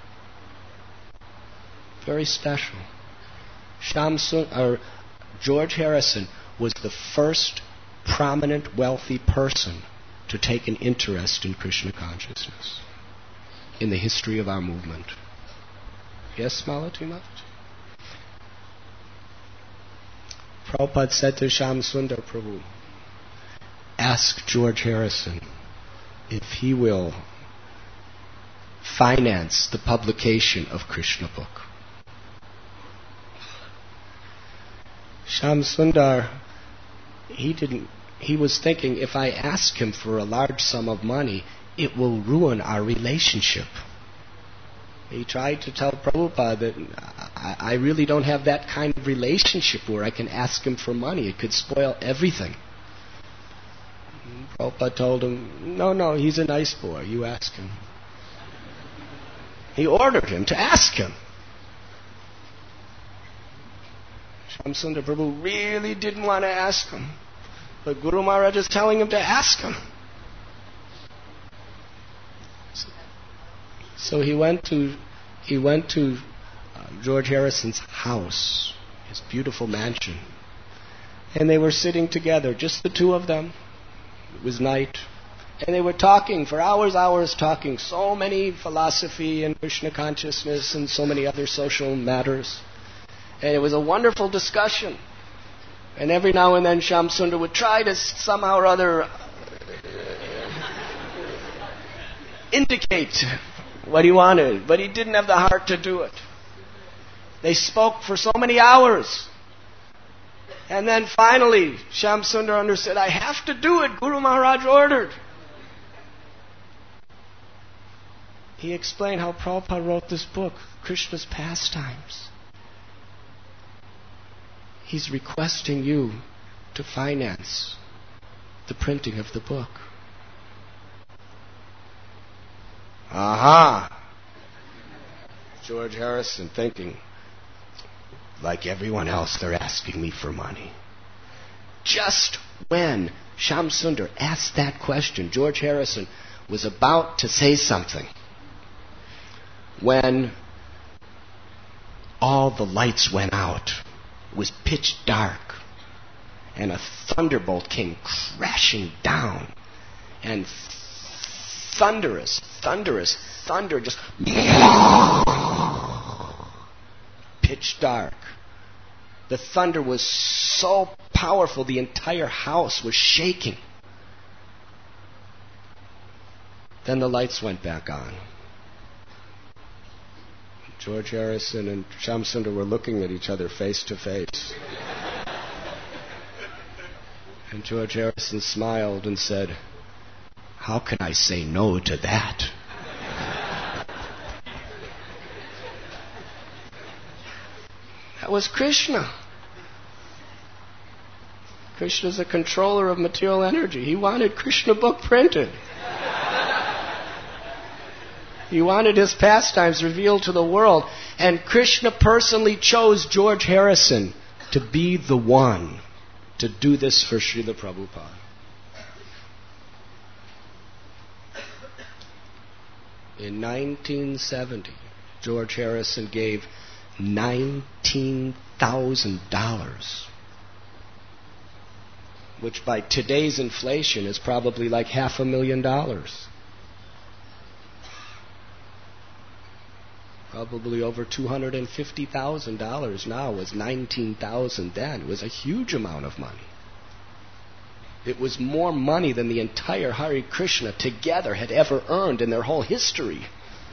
Very special. Shyam Sun, or George Harrison was the first prominent, wealthy person to take an interest in Krishna consciousness in the history of our movement. Yes, Malati Mat? Prabhupada said to Shyam Sundar Prabhu, ask George Harrison if he will finance the publication of Krishna book. Shyam Sundar, he didn't, he was thinking, if I ask him for a large sum of money, it will ruin our relationship. He tried to tell Prabhupada that I, I really don't have that kind of relationship where I can ask him for money. It could spoil everything. Prabhupada told him, no, no, he's a nice boy. You ask him. He ordered him to ask him. Shyam Sundar Prabhu really didn't want to ask him, but Guru Maharaj is telling him to ask him. So he went to he went to uh, George Harrison's house, his beautiful mansion, and they were sitting together, just the two of them. It was night, and they were talking for hours, hours talking, so many philosophy and Krishna consciousness and so many other social matters. And it was a wonderful discussion. And every now and then Shyam Sundar would try to somehow or other indicate what he wanted, but he didn't have the heart to do it. They spoke for so many hours. And then finally, Shyam Sundar understood, I have to do it. Guru Maharaj ordered. He explained how Prabhupada wrote this book, Krishna's Pastimes. He's requesting you to finance the printing of the book. Aha! George Harrison thinking, like everyone else, they're asking me for money. Just when Shyam Sundar asked that question, George Harrison was about to say something. when all the lights went out. It was pitch dark. And a thunderbolt came crashing down. And thunderous, thunderous, thunder just pitch dark. The thunder was so powerful the entire house was shaking. Then the lights went back on. George Harrison and Shamsundar were looking at each other face to face. And George Harrison smiled and said, "How can I say no to that?" That was Krishna. Krishna is a controller of material energy. He wanted Krishna book printed. He wanted his pastimes revealed to the world. And Krishna personally chose George Harrison to be the one to do this for Srila Prabhupada. In nineteen seventy, George Harrison gave nineteen thousand dollars, which by today's inflation is probably like half a million dollars. Probably over two hundred fifty thousand dollars now was nineteen thousand dollars then. It was a huge amount of money. It was more money than the entire Hare Krishna together had ever earned in their whole history.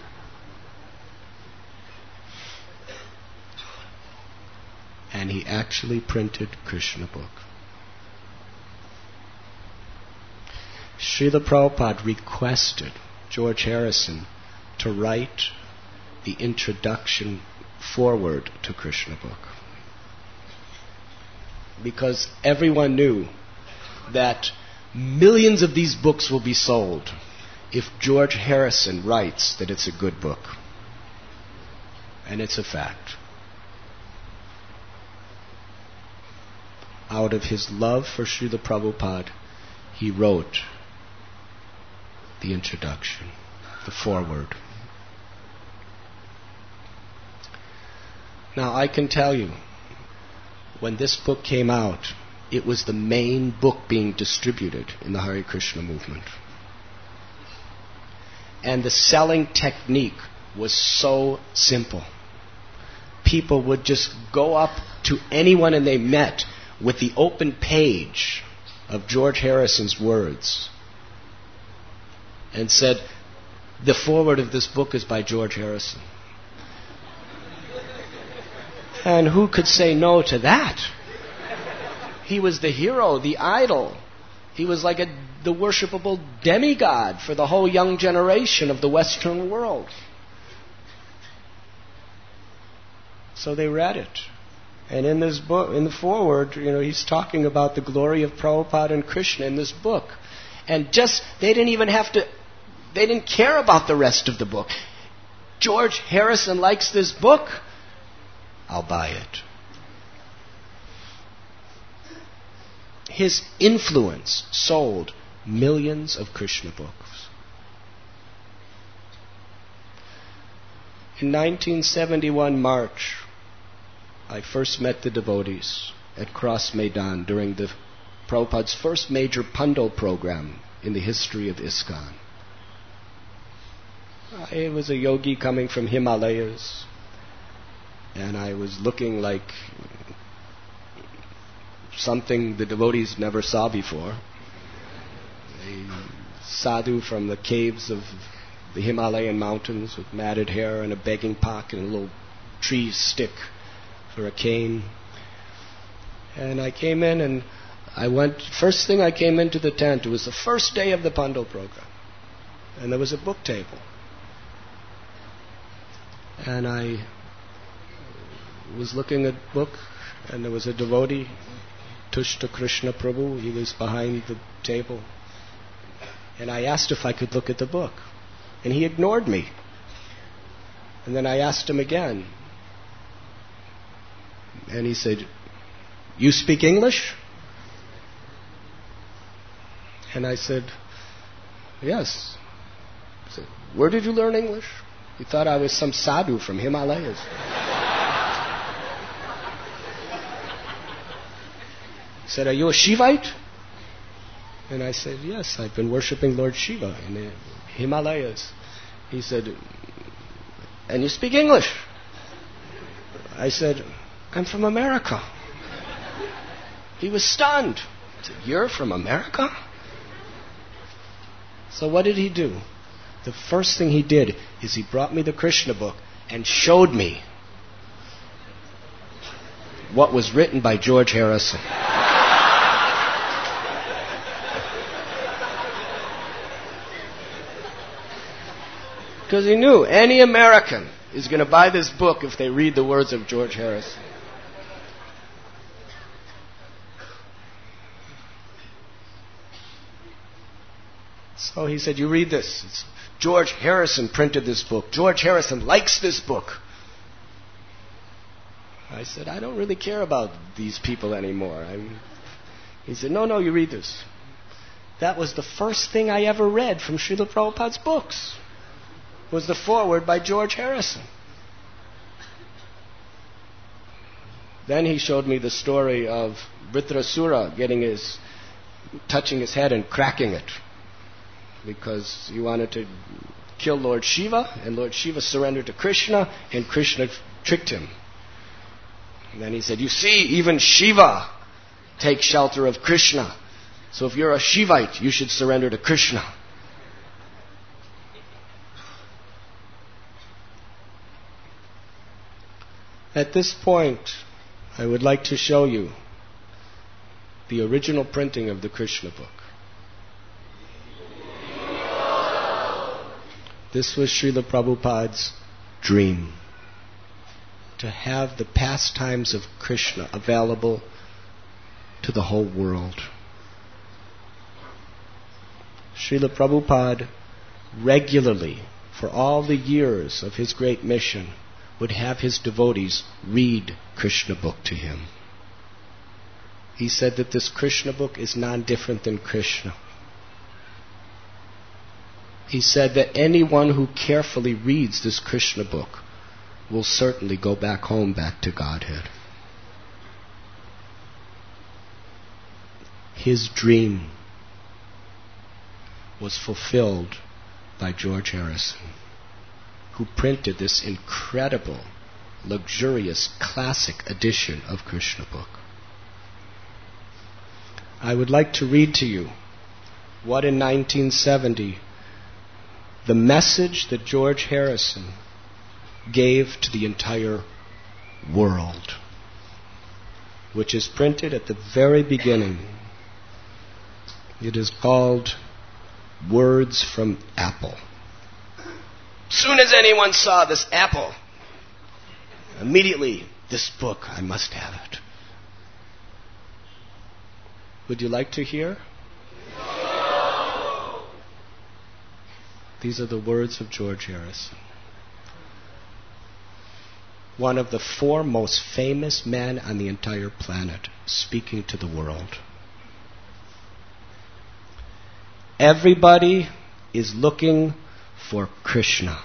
And he actually printed Krishna book. Srila Prabhupada requested George Harrison to write the introduction forward to Krishna book. Because everyone knew that millions of these books will be sold if George Harrison writes that it's a good book. And it's a fact. Out of his love for Srila Prabhupada, he wrote the introduction, the foreword. Now, I can tell you, when this book came out, it was the main book being distributed in the Hare Krishna movement. And the selling technique was so simple. People would just go up to anyone and they met with the open page of George Harrison's words and said, "The foreword of this book is by George Harrison." And who could say no to that? He was the hero, the idol. He was like a, the worshipable demigod for the whole young generation of the Western world. So they read it. And in this book, in the foreword, you know, he's talking about the glory of Prabhupada and Krishna in this book. And just, they didn't even have to, they didn't care about the rest of the book. George Harrison likes this book. I'll buy it. His influence sold millions of Krishna books. In nineteen seventy-one, March, I first met the devotees at Cross Maidan during the Prabhupada's first major Pandal program in the history of ISKCON. I was a yogi coming from Himalayas, and I was looking like something the devotees never saw before. A sadhu from the caves of the Himalayan mountains with matted hair and a begging pocket and a little tree stick for a cane. And I came in and I went, first thing I came into the tent, it was the first day of the Pandal program. And there was a book table. And I was looking at the book, and there was a devotee, Tushta Krishna Prabhu. He was behind the table. And I asked if I could look at the book. And he ignored me. And then I asked him again. And he said, "You speak English?" And I said, "Yes." He said, "Where did you learn English?" He thought I was some sadhu from Himalayas. He said, "Are you a Shivite?" And I said, "Yes, I've been worshiping Lord Shiva in the Himalayas." He said, "And you speak English?" I said, "I'm from America." He was stunned. He said, "You're from America?" So what did he do? The first thing he did is he brought me the Krishna book and showed me what was written by George Harrison. Because he knew any American is going to buy this book if they read the words of George Harrison. So he said, "You read this. It's George Harrison printed this book. George Harrison likes this book." I said, "I don't really care about these people anymore." I'm... He said, no, no, you read this. That was the first thing I ever read from Srila Prabhupada's books, was the foreword by George Harrison. Then he showed me the story of Vritrasura getting his, touching his head and cracking it, because he wanted to kill Lord Shiva, and Lord Shiva surrendered to Krishna, and Krishna tricked him. And then he said, "You see, even Shiva takes shelter of Krishna. So if you're a Shivite, you should surrender to Krishna." At this point, I would like to show you the original printing of the Krishna book. This was Srila Prabhupada's dream, to have the pastimes of Krishna available to the whole world. Srila Prabhupada regularly, for all the years of his great mission, would have his devotees read Krishna book to him. He said that this Krishna book is non-different than Krishna. He said that anyone who carefully reads this Krishna book will certainly go back home, back to Godhead. His dream was fulfilled by George Harrison, who printed this incredible, luxurious, classic edition of Krishna book. I would like to read to you what in nineteen seventy the message that George Harrison gave to the entire world, which is printed at the very beginning. It is called Words from Apple. Soon as anyone saw this apple, immediately, this book, I must have it. Would you like to hear? These are the words of George Harrison, one of the four most famous men on the entire planet, speaking to the world. Everybody is looking for Krishna.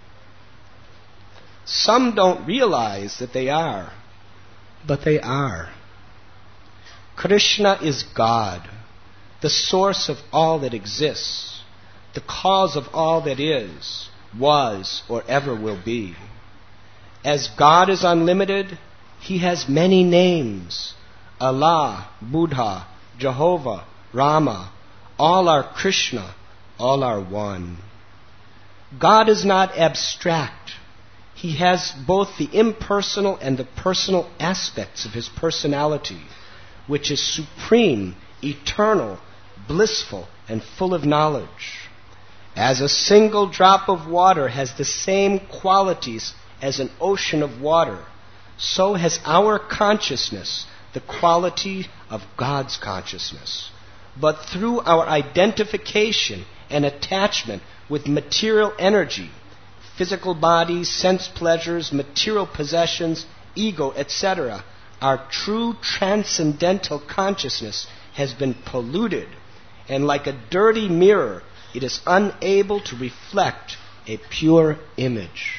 Some don't realize that they are, but they are. Krishna is God, the source of all that exists, the cause of all that is, was, or ever will be. As God is unlimited, He has many names. Allah, Buddha, Jehovah, Rama, all are Krishna, all are one. God is not abstract. He has both the impersonal and the personal aspects of His personality, which is supreme, eternal, blissful, and full of knowledge. As a single drop of water has the same qualities as an ocean of water, so has our consciousness the quality of God's consciousness. But through our identification and attachment with material energy, physical bodies, sense pleasures, material possessions, ego, et cetera, our true transcendental consciousness has been polluted, and like a dirty mirror, it is unable to reflect a pure image.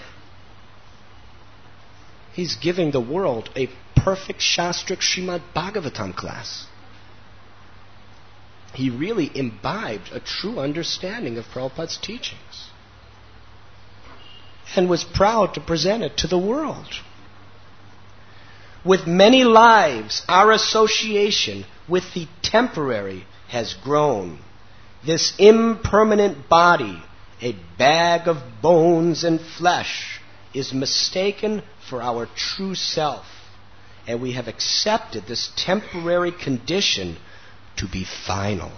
He's giving the world a perfect Shastric Srimad Bhagavatam class. He really imbibed a true understanding of Prabhupada's teachings and was proud to present it to the world. With many lives, our association with the temporary has grown. This impermanent body, a bag of bones and flesh, is mistaken for our true self, and we have accepted this temporary condition to be final.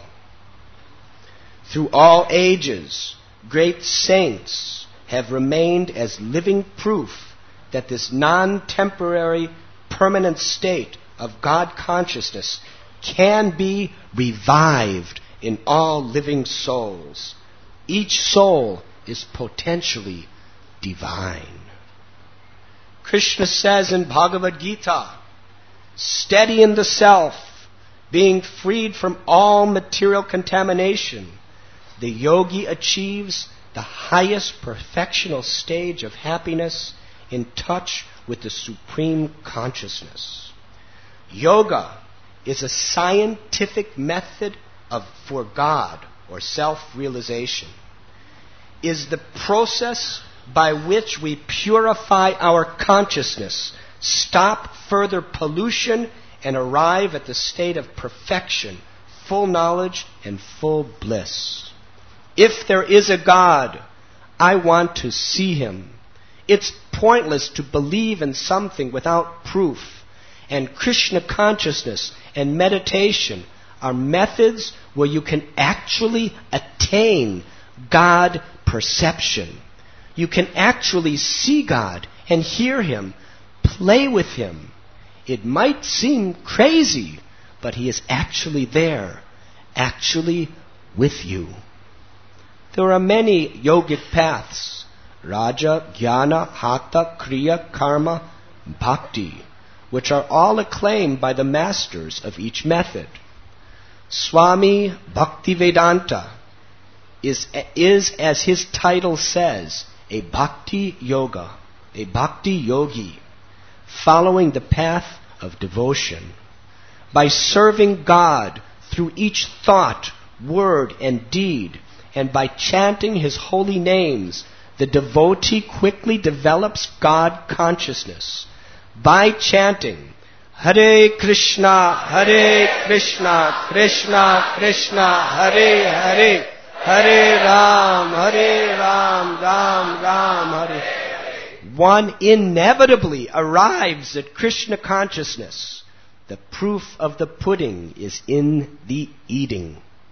Through all ages, great saints have remained as living proof that this non-temporary, permanent state of God consciousness can be revived in all living souls. Each soul is potentially divine. Krishna says in Bhagavad Gita, steady in the self, being freed from all material contamination, the yogi achieves the highest perfectional stage of happiness in touch with the supreme consciousness. Yoga is a scientific method of for God or self-realization. Is the process by which we purify our consciousness, stop further pollution, and arrive at the state of perfection, full knowledge, and full bliss. If there is a God, I want to see Him. It's pointless to believe in something without proof. And Krishna consciousness and meditation are methods where you can actually attain God perception. You can actually see God and hear Him, play with Him. It might seem crazy, but He is actually there, actually with you. There are many yogic paths: Raja, Jnana, Hatha, Kriya, Karma, Bhakti, which are all acclaimed by the masters of each method. Swami Bhaktivedanta is, is, as his title says, a bhakti yoga, a bhakti yogi, following the path of devotion. By serving God through each thought, word, and deed, and by chanting His holy names, the devotee quickly develops God consciousness. By chanting Hare Krishna, Hare Krishna, Krishna Krishna, Hare Hare, Hare Ram, Hare Ram, Ram Ram, Hare, one inevitably arrives at Krishna consciousness. The proof of the pudding is in the eating.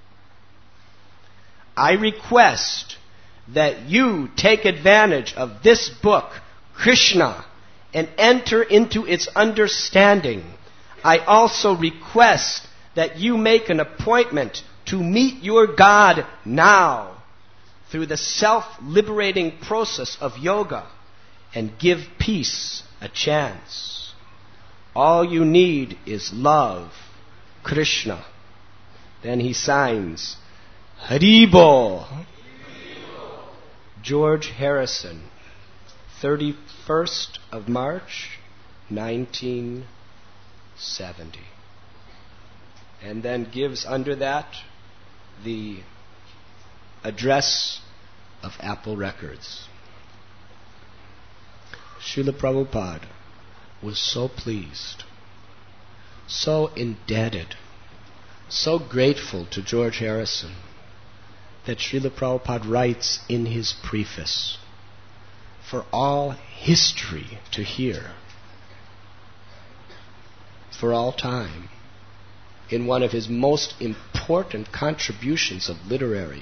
I request that you take advantage of this book, Krishna, and enter into its understanding. I also request that you make an appointment to meet your God now through the self-liberating process of yoga and give peace a chance. All you need is love, Krishna. Then he signs, Haribol. George Harrison, thirty-first of March, nineteen seventy. And then gives under that the address of Apple Records. Srila Prabhupada was so pleased, so indebted, so grateful to George Harrison that Srila Prabhupada writes in his preface, for all history to hear, for all time, in one of his most important contributions of literary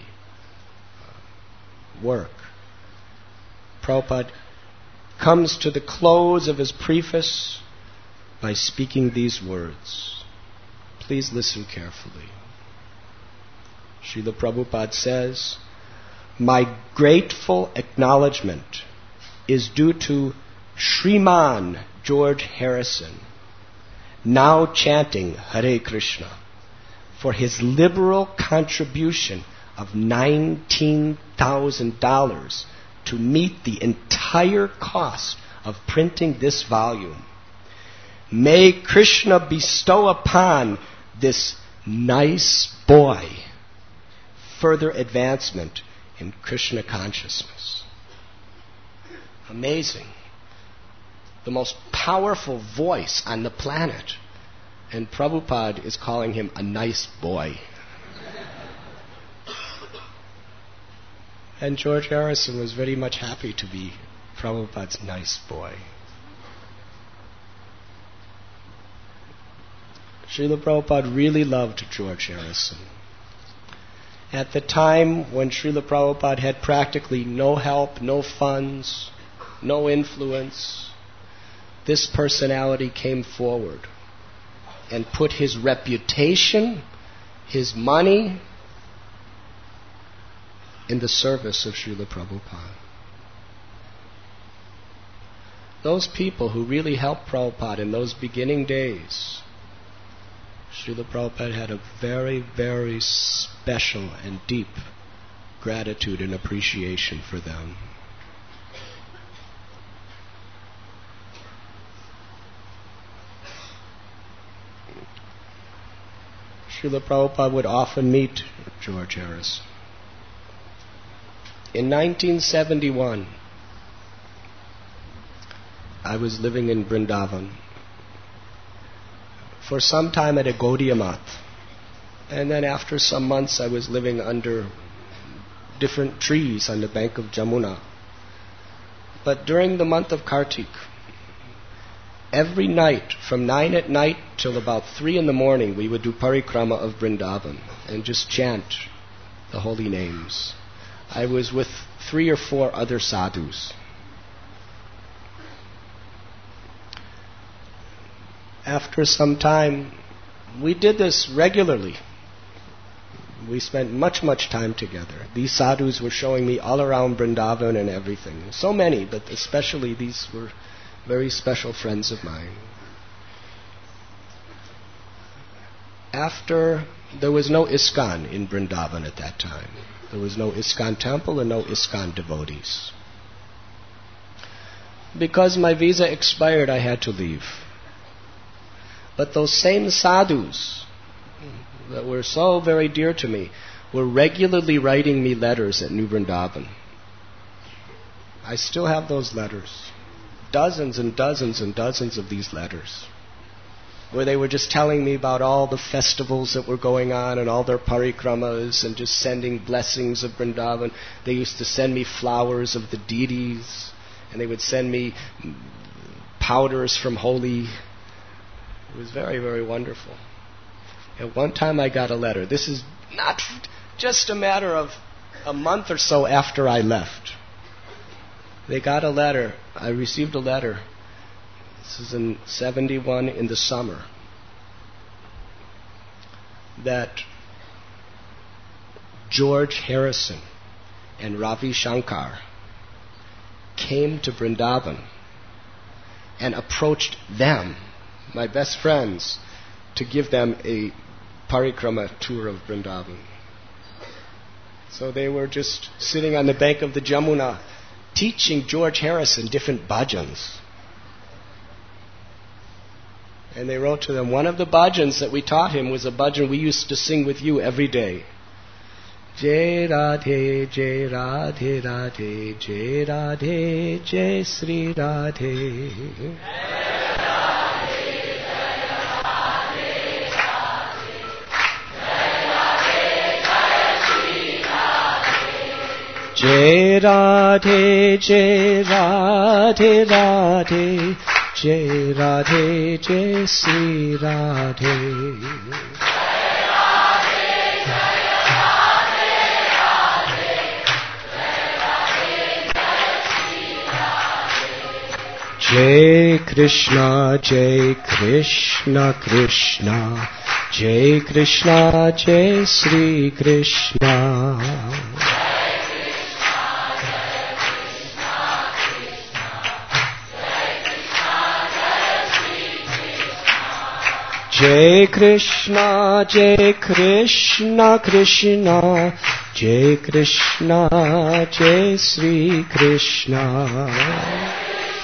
work. Prabhupada comes to the close of his preface by speaking these words. Please listen carefully. Srila Prabhupada says, my grateful acknowledgement is due to Shriman George Harrison, now chanting Hare Krishna, for his liberal contribution of nineteen thousand dollars to meet the entire cost of printing this volume. May Krishna bestow upon this nice boy further advancement in Krishna consciousness. Amazing. The most powerful voice on the planet. And Prabhupada is calling him a nice boy. And George Harrison was very much happy to be Prabhupada's nice boy. Srila Prabhupada really loved George Harrison. At the time when Srila Prabhupada had practically no help, no funds, no influence, this personality came forward and put his reputation, his money, in the service of Srila Prabhupada. Those people who really helped Prabhupada in those beginning days, Srila Prabhupada had a very, very special and deep gratitude and appreciation for them. Srila Prabhupada would often meet George Harrison. In nineteen seventy-one, I was living in Vrindavan for some time at a Gaudiya Math. And then after some months I was living under different trees on the bank of Jamuna. But during the month of Kartik, every night, from nine at night till about three in the morning, we would do parikrama of Vrindavan and just chant the holy names. I was with three or four other sadhus. After some time, we did this regularly. We spent much, much time together. These sadhus were showing me all around Vrindavan and everything. So many, but especially these were very special friends of mine. After, there was no ISKCON in Vrindavan at that time. There was no ISKCON temple and no ISKCON devotees. Because my visa expired, I had to leave. But those same sadhus that were so very dear to me were regularly writing me letters at New Vrindavan. I still have those letters. Dozens and dozens and dozens of these letters, where they were just telling me about all the festivals that were going on and all their parikramas and just sending blessings of Vrindavan. They used to send me flowers of the deities, and they would send me powders from holy. It was very, very wonderful. At one time I got a letter. This is not just a matter of a month or so after I left. They got a letter. I received a letter. This is in seventy-one in the summer. That George Harrison and Ravi Shankar came to Vrindavan and approached them, my best friends, to give them a parikrama tour of Vrindavan. So they were just sitting on the bank of the Jamuna teaching George Harrison different bhajans. And they wrote to them, one of the bhajans that we taught him was a bhajan we used to sing with you every day. Jai Radhe, Jai Radhe, Radhe, Jai Radhe, Jai Sri Radhe. Jai Radhe, Jai Radhe, Radhe, Jai Radhe, Jai Sri Radhe. Jai Krishna, Jai Krishna, Krishna, Jai Krishna, Jai Sri Krishna. Jai Krishna, Jai Krishna, Krishna, Jai Krishna, Jai Sri Krishna.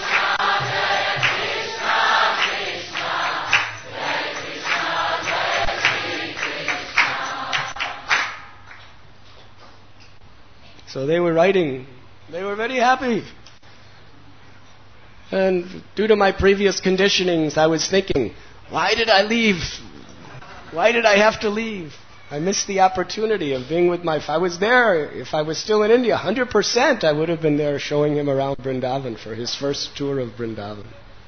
So they were writing, they were very happy. And due to my previous conditionings, I was thinking, why did I leave? Why did I have to leave? I missed the opportunity of being with my... If I was there, if I was still in India, one hundred percent I would have been there showing him around Vrindavan for his first tour of Vrindavan.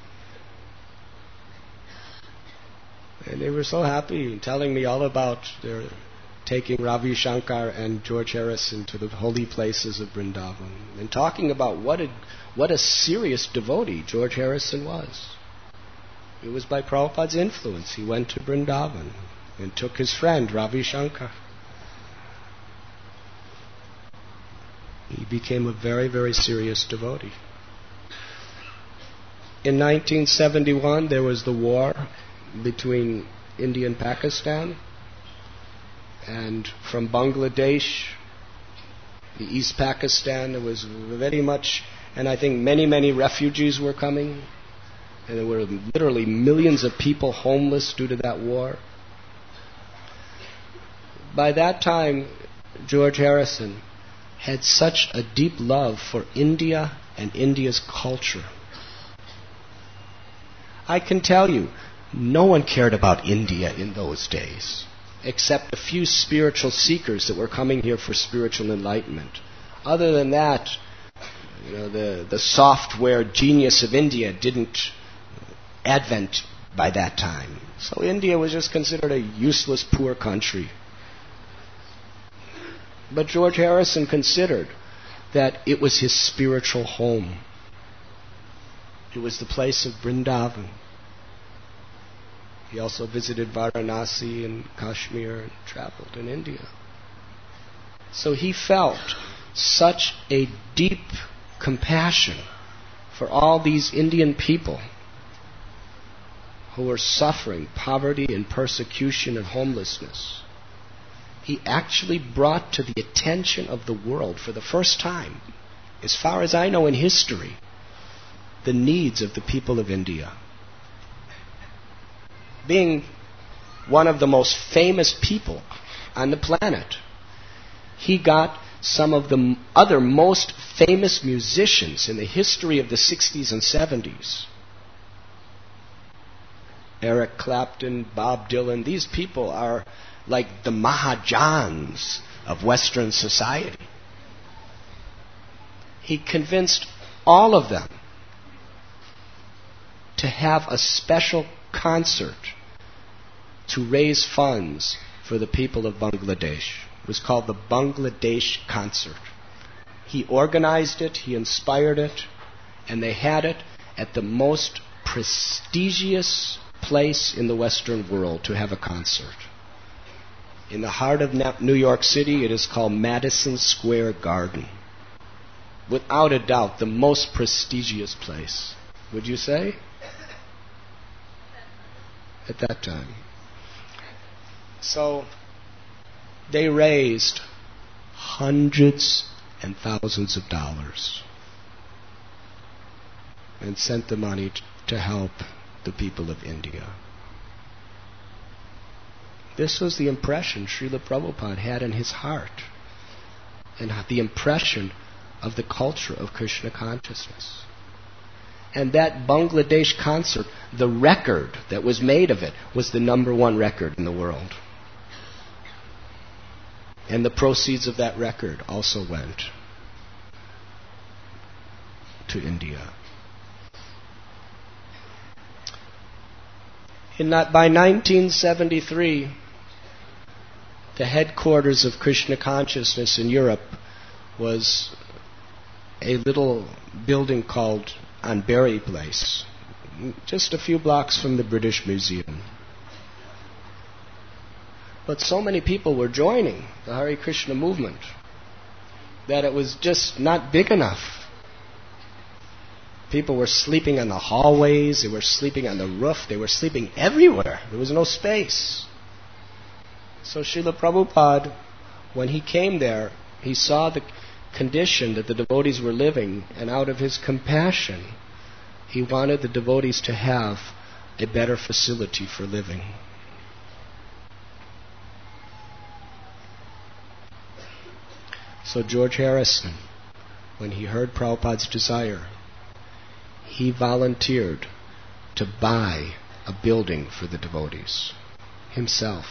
And they were so happy, telling me all about their taking Ravi Shankar and George Harrison to the holy places of Vrindavan, and talking about what a, what a serious devotee George Harrison was. It was by Prabhupada's influence he went to Vrindavan and took his friend Ravi Shankar. He became a very, very serious devotee. In nineteen seventy-one, there was the war between India and Pakistan. And from Bangladesh, the East Pakistan, there was very much, and I think many, many refugees were coming. And there were literally millions of people homeless due to that war. By that time, George Harrison had such a deep love for India and India's culture. I can tell you, no one cared about India in those days, except a few spiritual seekers that were coming here for spiritual enlightenment. Other than that, you know, the, the software genius of India didn't advent by that time. So India was just considered a useless, poor country. But George Harrison considered that it was his spiritual home. It was the place of Vrindavan. He also visited Varanasi and Kashmir and traveled in India. So he felt such a deep compassion for all these Indian people who were suffering poverty and persecution and homelessness. He actually brought to the attention of the world for the first time, as far as I know in history, the needs of the people of India. Being one of the most famous people on the planet, he got some of the other most famous musicians in the history of the sixties and seventies. Eric Clapton, Bob Dylan, these people are like the Mahajans of Western society. He convinced all of them to have a special concert to raise funds for the people of Bangladesh. It was called the Bangladesh Concert. He organized it, he inspired it, and they had it at the most prestigious place in the Western world to have a concert. In the heart of New York City, it is called Madison Square Garden. Without a doubt, the most prestigious place. Would you say? At that time. So, they raised hundreds and thousands of dollars and sent the money t- to help the people of India. This was the impression Srila Prabhupada had in his heart, and the impression of the culture of Krishna consciousness. And that Bangladesh concert, the record that was made of it, was the number one record in the world. And the proceeds of that record also went to India. In that, by nineteen seventy-three, the headquarters of Krishna consciousness in Europe was a little building called on Berry Place, just a few blocks from the British Museum. But so many people were joining the Hare Krishna movement that it was just not big enough People were sleeping in the hallways, they were sleeping on the roof, they were sleeping everywhere. There was no space. So Srila Prabhupada, when he came there, he saw the condition that the devotees were living, and out of his compassion, he wanted the devotees to have a better facility for living. So George Harrison, when he heard Prabhupada's desire, he volunteered to buy a building for the devotees himself.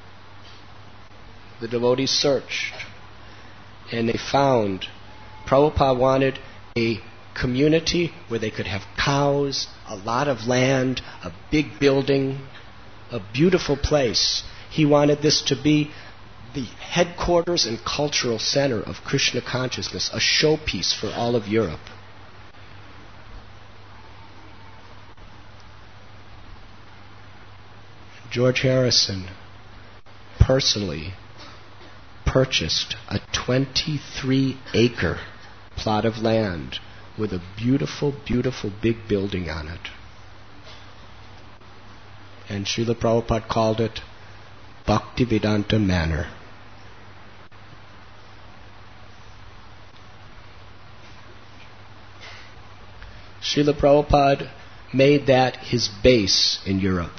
The devotees searched, and they found Prabhupada wanted a community where they could have cows, a lot of land, a big building, a beautiful place. He wanted this to be the headquarters and cultural center of Krishna consciousness, a showpiece for all of Europe. George Harrison personally purchased a twenty-three acre plot of land with a beautiful, beautiful big building on it. And Srila Prabhupada called it Bhaktivedanta Manor. Srila Prabhupada made that his base in Europe.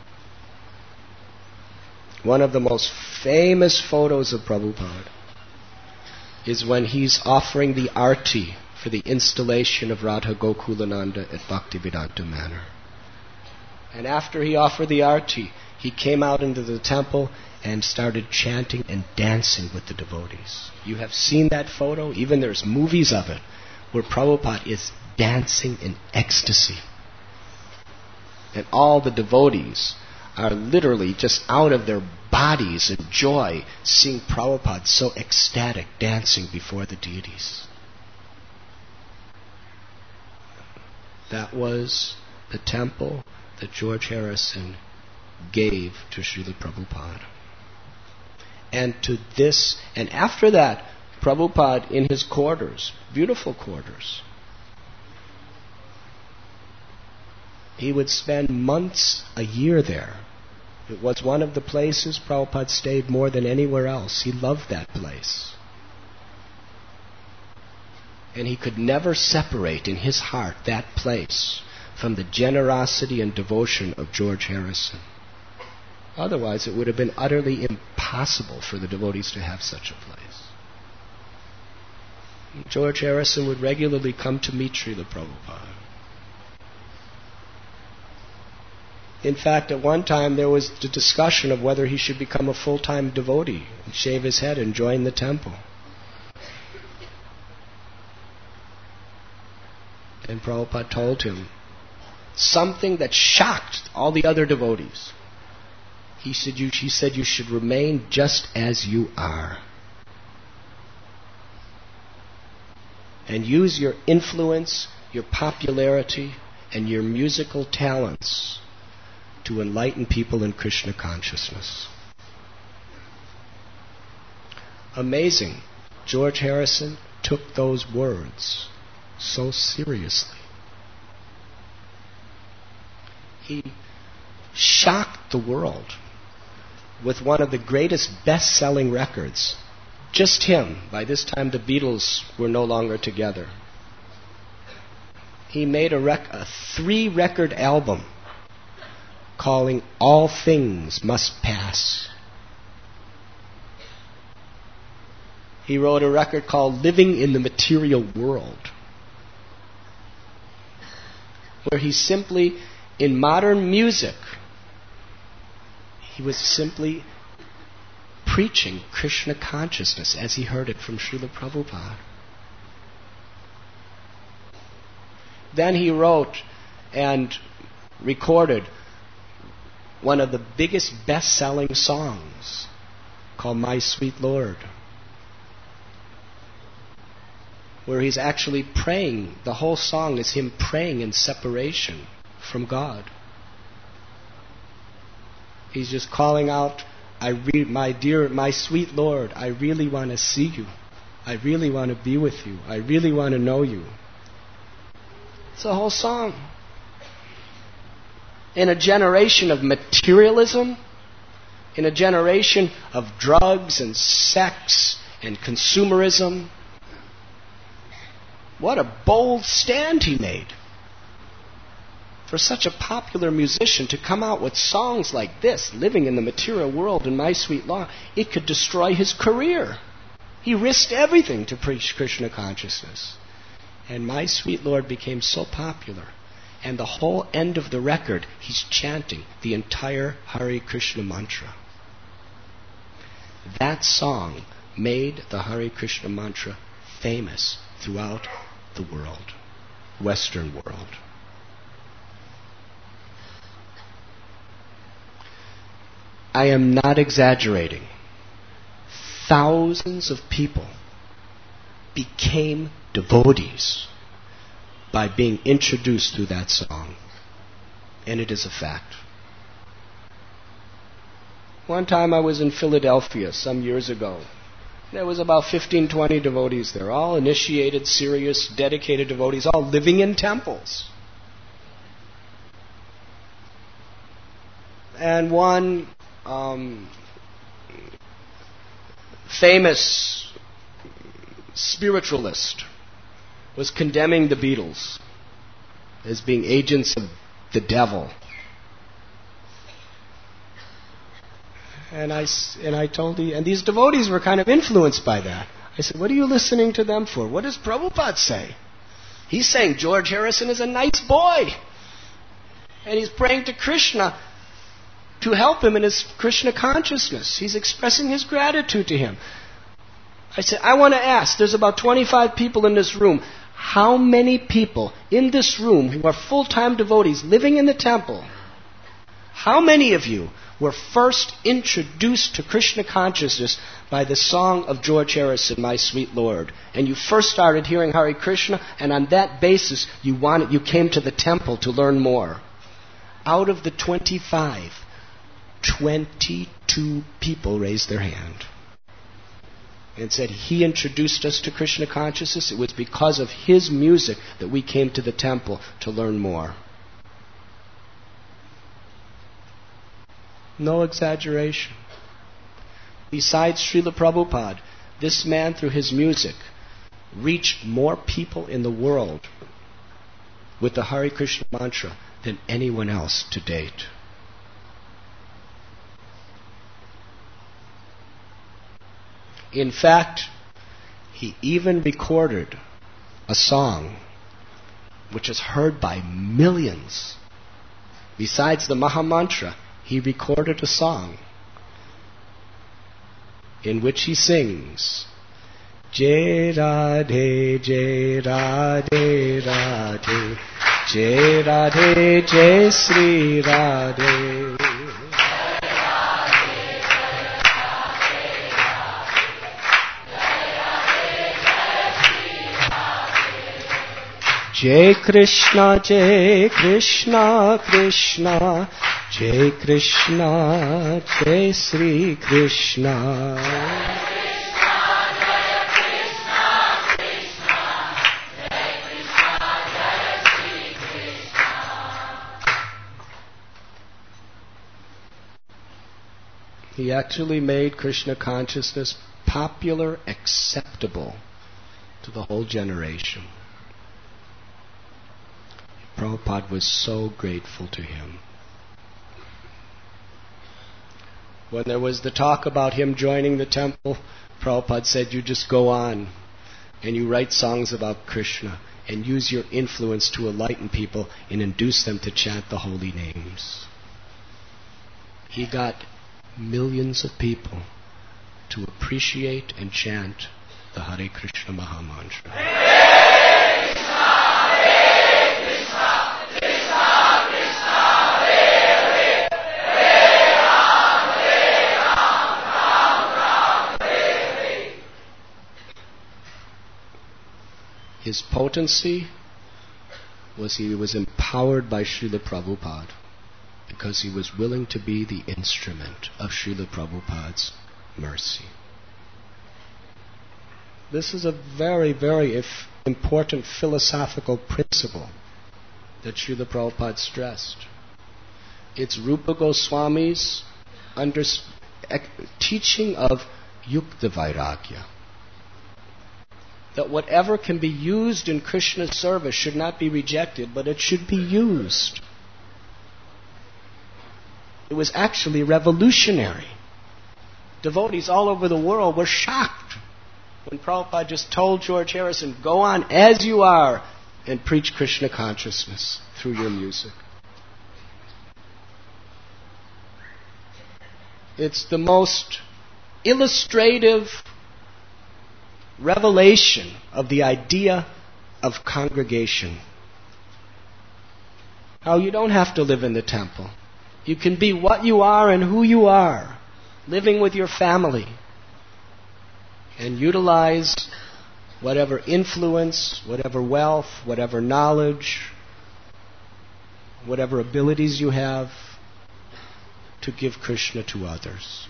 One of the most famous photos of Prabhupada is when he's offering the arti for the installation of Radha Gokulananda at Bhaktivedanta Manor. And after he offered the arti, he came out into the temple and started chanting and dancing with the devotees. You have seen that photo? Even there's movies of it where Prabhupada is dancing in ecstasy. And all the devotees are literally just out of their bodies in joy seeing Prabhupada so ecstatic dancing before the deities. That was the temple that George Harrison gave to Srila Prabhupada. And to this, and after that, Prabhupada in his quarters, beautiful quarters, he would spend months, a year there. It was one of the places Prabhupada stayed more than anywhere else. He loved that place. And he could never separate in his heart that place from the generosity and devotion of George Harrison. Otherwise, it would have been utterly impossible for the devotees to have such a place. George Harrison would regularly come to meet Srila Prabhupada. In fact, at one time there was the discussion of whether he should become a full-time devotee and shave his head and join the temple. And Prabhupada told him something that shocked all the other devotees. He said, you, he said, you should remain just as you are. And use your influence, your popularity, and your musical talents to enlighten people in Krishna consciousness. Amazing. George Harrison took those words so seriously. He shocked the world with one of the greatest best-selling records. Just him. By this time the Beatles were no longer together. He made a, rec- a three-record album calling All Things Must Pass. He wrote a record called Living in the Material World, where he simply, in modern music, he was simply preaching Krishna consciousness as he heard it from Srila Prabhupada. Then he wrote and recorded one of the biggest best-selling songs called My Sweet Lord, where he's actually praying. The whole song is him praying in separation from God. He's just calling out, I re- my dear, my sweet Lord, I really want to see you. I really want to be with you. I really want to know you. It's a whole song. In a generation of materialism, in a generation of drugs and sex and consumerism, what a bold stand he made. For such a popular musician to come out with songs like this, living in the material world in My Sweet Lord, it could destroy his career. He risked everything to preach Krishna consciousness. And My Sweet Lord became so popular. And the whole end of the record, he's chanting the entire Hare Krishna mantra. That song made the Hare Krishna mantra famous throughout the world, Western world. I am not exaggerating. Thousands of people became devotees by being introduced through that song. And it is a fact. One time I was in Philadelphia some years ago. There was about fifteen, twenty devotees there, all initiated, serious, dedicated devotees, all living in temples. And one um, famous spiritualist was condemning the Beatles as being agents of the devil. And I, and I told the, and these devotees were kind of influenced by that. I said, what are you listening to them for? What does Prabhupada say? He's saying George Harrison is a nice boy. And he's praying to Krishna to help him in his Krishna consciousness. He's expressing his gratitude to him. I said, I want to ask, there's about twenty-five people in this room. How many people in this room who are full-time devotees living in the temple, how many of you were first introduced to Krishna consciousness by the song of George Harrison, My Sweet Lord? And you first started hearing Hare Krishna, and on that basis you wanted, you came to the temple to learn more. Out of the twenty-five, twenty-two people raised their hand and said, he introduced us to Krishna consciousness. It was because of his music that we came to the temple to learn more. No exaggeration. Besides Srila Prabhupada, this man, through his music, reached more people in the world with the Hare Krishna mantra than anyone else to date. In fact, he even recorded a song which is heard by millions. Besides the Maha Mantra, he recorded a song in which he sings, Jai Radhe, Jai Radhe, Radhe, Jai Radhe, Jai Sri Radhe. Jai Krishna, Jai Krishna, Krishna, Jai Krishna, Jai Sri Krishna. He actually made Krishna consciousness popular, acceptable to the whole generation. Prabhupada was so grateful to him. When there was the talk about him joining the temple, Prabhupada said, you just go on and you write songs about Krishna and use your influence to enlighten people and induce them to chant the holy names. He got millions of people to appreciate and chant the Hare Krishna Maha Mantra. His potency was he was empowered by Srila Prabhupada because he was willing to be the instrument of Srila Prabhupada's mercy. This is a very, very if important philosophical principle that Srila Prabhupada stressed. It's Rupa Goswami's under, teaching of Yukta Vairagya. That whatever can be used in Krishna's service should not be rejected, but it should be used. It was actually revolutionary. Devotees all over the world were shocked when Prabhupada just told George Harrison, go on as you are and preach Krishna consciousness through your music. It's the most illustrative revelation of the idea of congregation. How you don't have to live in the temple. You can be what you are and who you are, living with your family, and utilize whatever influence, whatever wealth, whatever knowledge, whatever abilities you have to give Krishna to others.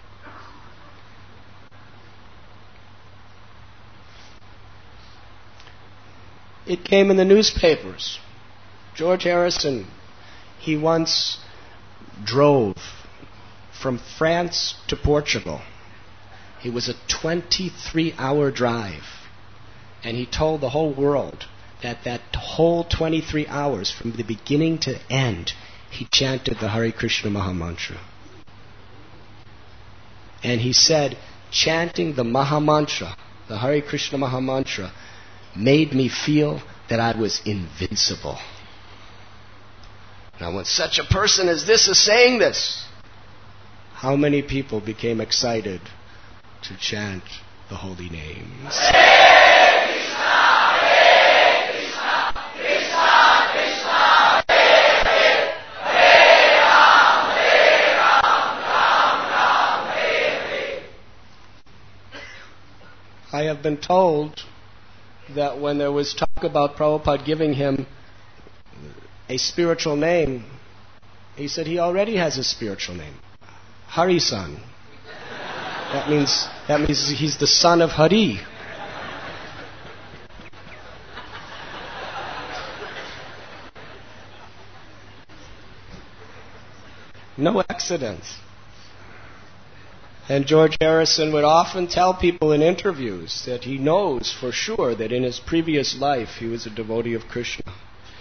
It came in the newspapers. George Harrison, he once drove from France to Portugal. It was a twenty-three hour drive. And he told the whole world that that whole twenty-three hours, from the beginning to end, he chanted the Hare Krishna Mahamantra. And he said, chanting the Mahamantra, the Hare Krishna Mahamantra, made me feel that I was invincible. Now, when such a person as this is saying this, how many people became excited to chant the holy names? Hare Krishna, Hare Krishna, Krishna Krishna, Hare Hare, Hare Ram, Hare Ram, Ram Ram, Hare Hare. I have been told that when there was talk about Prabhupada giving him a spiritual name, he said he already has a spiritual name, Hari-san. That means that means he's the son of Hari. No accidents. And George Harrison would often tell people in interviews that he knows for sure that in his previous life he was a devotee of Krishna.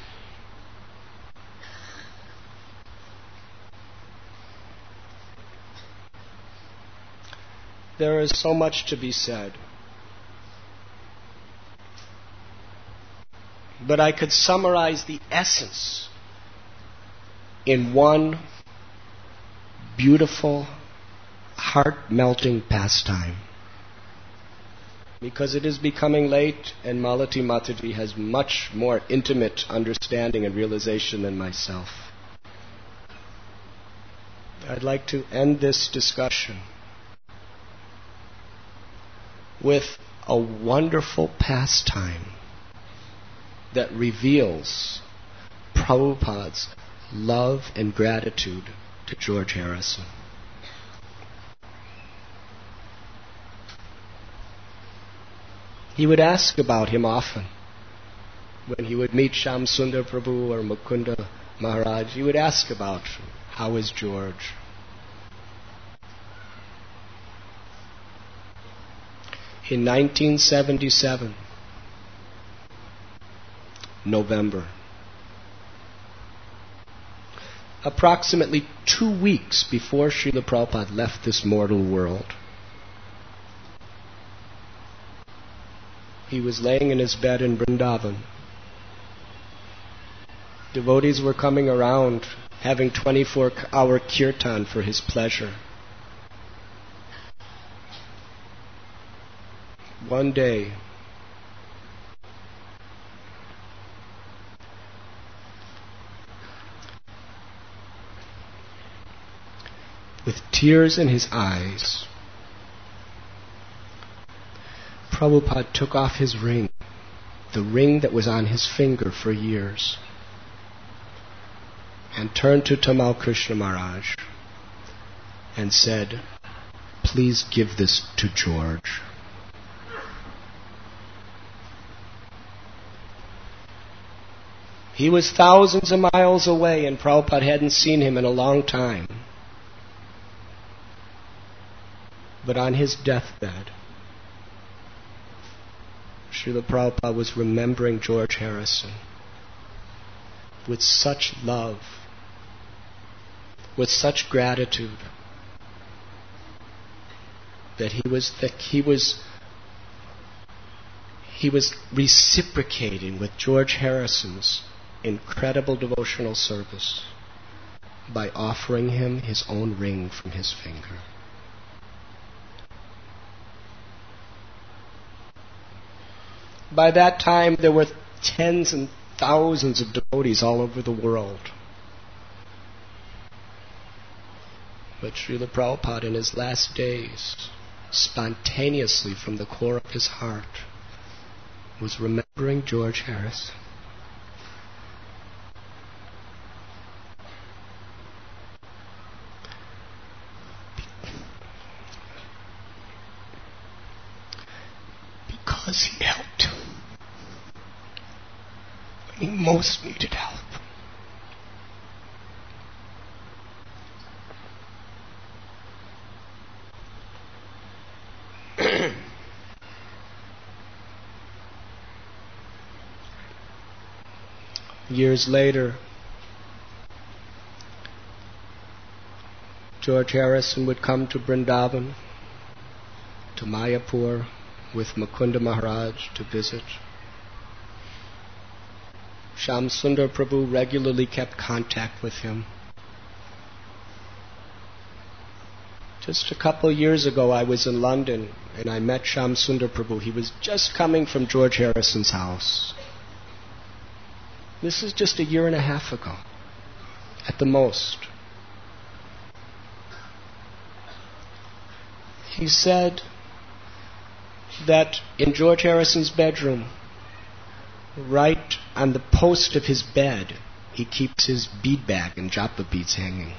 There is so much to be said. But I could summarize the essence in one beautiful, heart-melting pastime. Because it is becoming late and Malati Mataji has much more intimate understanding and realization than myself. I'd like to end this discussion with a wonderful pastime that reveals Prabhupada's love and gratitude to George Harrison. He would ask about him often. When he would meet Shyam Sundar Prabhu or Mukunda Maharaj, he would ask about, how is George? In nineteen seventy-seven, November, approximately two weeks before Srila Prabhupada left this mortal world, he was laying in his bed in Vrindavan. Devotees were coming around having twenty-four hour kirtan for his pleasure. One day, with tears in his eyes, Prabhupada took off his ring, the ring that was on his finger for years, and turned to Tamal Krishna Maharaj and said, "Please give this to George." He was thousands of miles away, and Prabhupada hadn't seen him in a long time. But on his deathbed, Srila Prabhupada was remembering George Harrison with such love, with such gratitude, that he was that he was he was reciprocating with George Harrison's incredible devotional service by offering him his own ring from his finger. By that time, there were tens and thousands of devotees all over the world. But Srila Prabhupada, in his last days, spontaneously from the core of his heart, was remembering George Harrison. Because he helped when he most needed help. Years later, George Harrison would come to Vrindavan, to Mayapur, with Mukunda Maharaj to visit. Shyam Sundar Prabhu regularly kept contact with him. Just a couple years ago, I was in London and I met Shyam Sundar Prabhu. He was just coming from George Harrison's house. This is just a year and a half ago, at the most. He said that in George Harrison's bedroom, right on the post of his bed, he keeps his bead bag and japa beads hanging.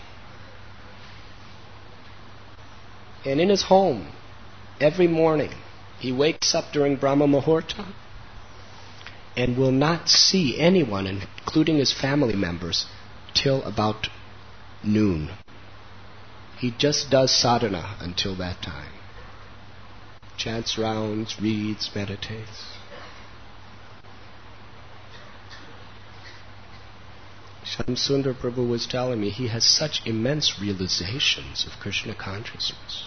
And in his home, every morning, he wakes up during Brahma Muhurta and will not see anyone, including his family members, till about noon. He just does sadhana until that time. Chants rounds, reads, meditates. Shyam Sundar Prabhu was telling me he has such immense realizations of Krishna consciousness.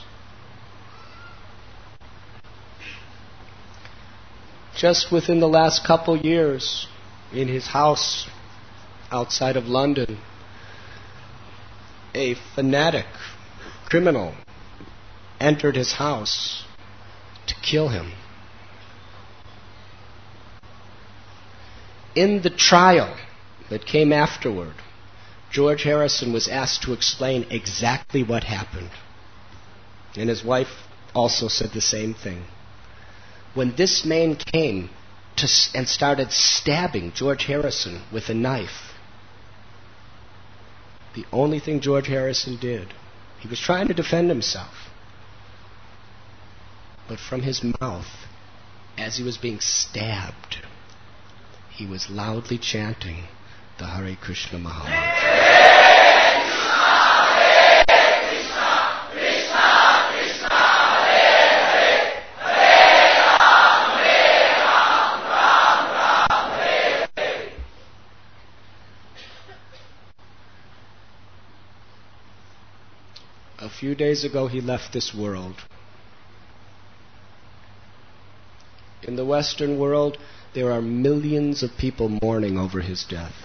Just within the last couple years, in his house outside of London, a fanatic criminal entered his house to kill him. In the trial that came afterward, George Harrison was asked to explain exactly what happened. And his wife also said the same thing. When this man came to and started stabbing George Harrison with a knife, the only thing George Harrison did, he was trying to defend himself, but from his mouth, as he was being stabbed, he was loudly chanting the Hare Krishna Maha Mantra. A few days ago, he left this world. In the Western world, there are millions of people mourning over his death.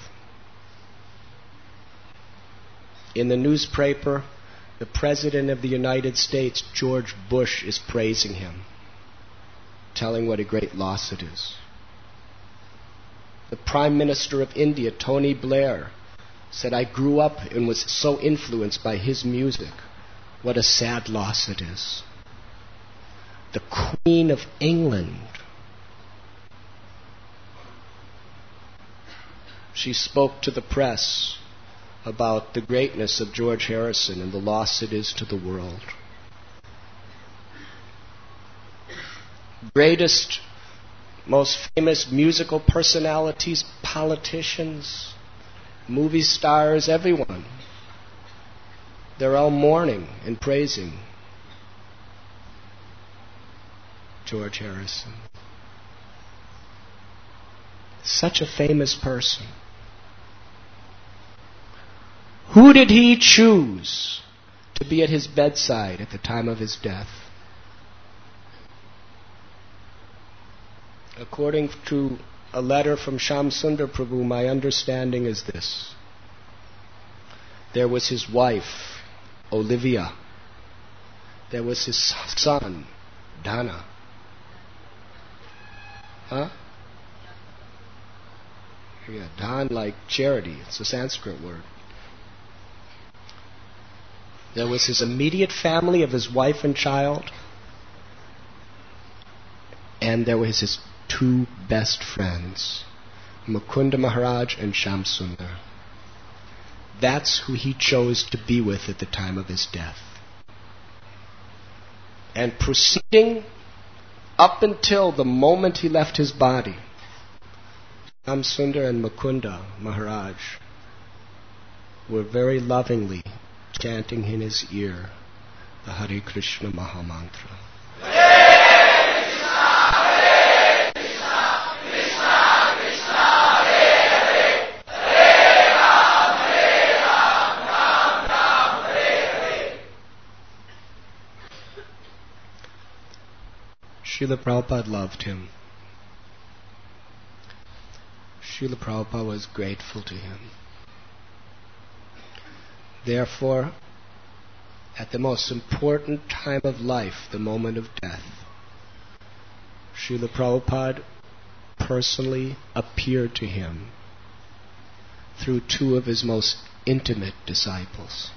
In the newspaper, the President of the United States, George Bush, is praising him, telling what a great loss it is. The Prime Minister of India, Tony Blair, said, "I grew up and was so influenced by his music. What a sad loss it is." The Queen of England, she spoke to the press about the greatness of George Harrison and the loss it is to the world. Greatest, most famous musical personalities, politicians, movie stars, everyone. They're all mourning and praising George Harrison. Such a famous person. Who did he choose to be at his bedside at the time of his death? According to a letter from Shamsundar Prabhu, my understanding is this. There was his wife, Olivia. There was his son, Dana. Huh? Yeah, Dan like charity. It's a Sanskrit word. There was his immediate family of his wife and child. And there was his two best friends, Mukunda Maharaj and Shamsundar. That's who he chose to be with at the time of his death. And proceeding up until the moment he left his body, Shamsundar and Mukunda Maharaj were very lovingly chanting in his ear the Hare Krishna Mahamantra. Srila Prabhupada loved him. Srila Prabhupada was grateful to him. Therefore, at the most important time of life, the moment of death, Srila Prabhupada personally appeared to him through two of his most intimate disciples.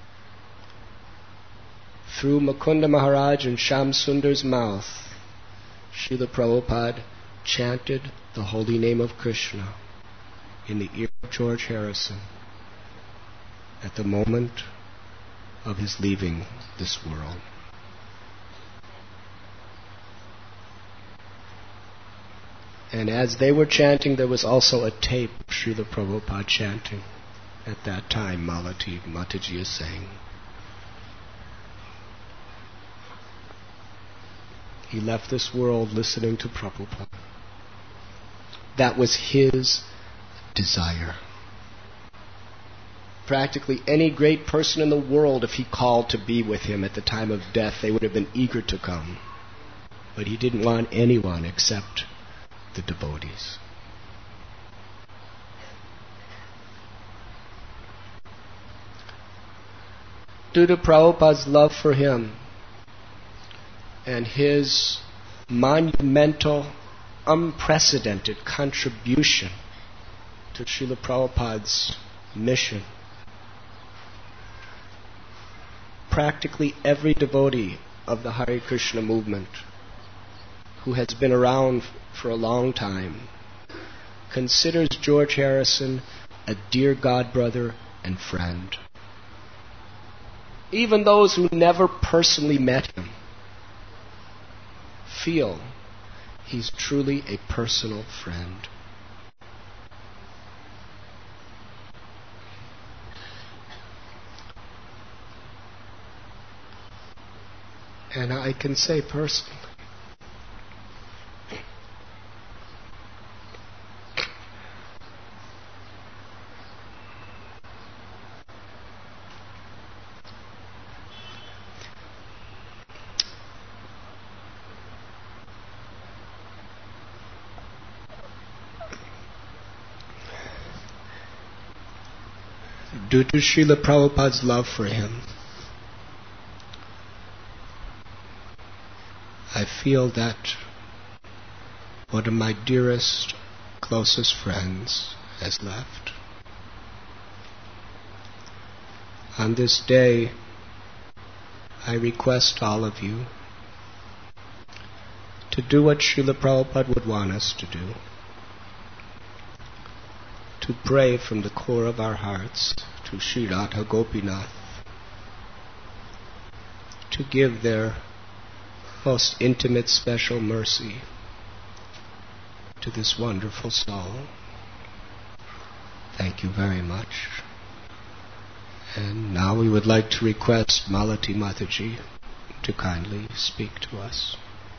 Through Mukunda Maharaj and Shamsundar's mouth, Srila Prabhupada chanted the holy name of Krishna in the ear of George Harrison at the moment of his leaving this world. And as they were chanting, there was also a tape of Srila Prabhupada chanting at that time, Malati Mataji is saying. He left this world listening to Prabhupada. That was his desire. Practically any great person in the world, if he called to be with him at the time of death, they would have been eager to come. But he didn't want anyone except the devotees. Due to Prabhupada's love for him and his monumental, unprecedented contribution to Srila Prabhupada's mission, practically every devotee of the Hare Krishna movement who has been around for a long time considers George Harrison a dear godbrother and friend. Even those who never personally met him feel he's truly a personal friend. And I can say personally, due to Srila Prabhupada's love for him, I feel that one of my dearest, closest friends has left. On this day, I request all of you to do what Srila Prabhupada would want us to do. To pray from the core of our hearts to Sri Radha Gopinath, to give their most intimate special mercy to this wonderful soul. Thank you very much. And now we would like to request Malati Mataji to kindly speak to us.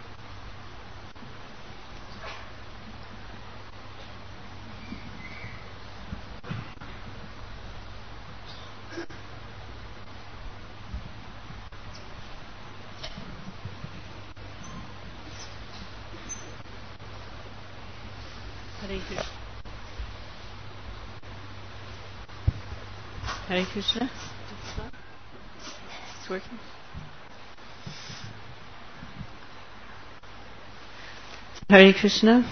Hare Krishna. Hare Krishna. It's working. Hare Krishna.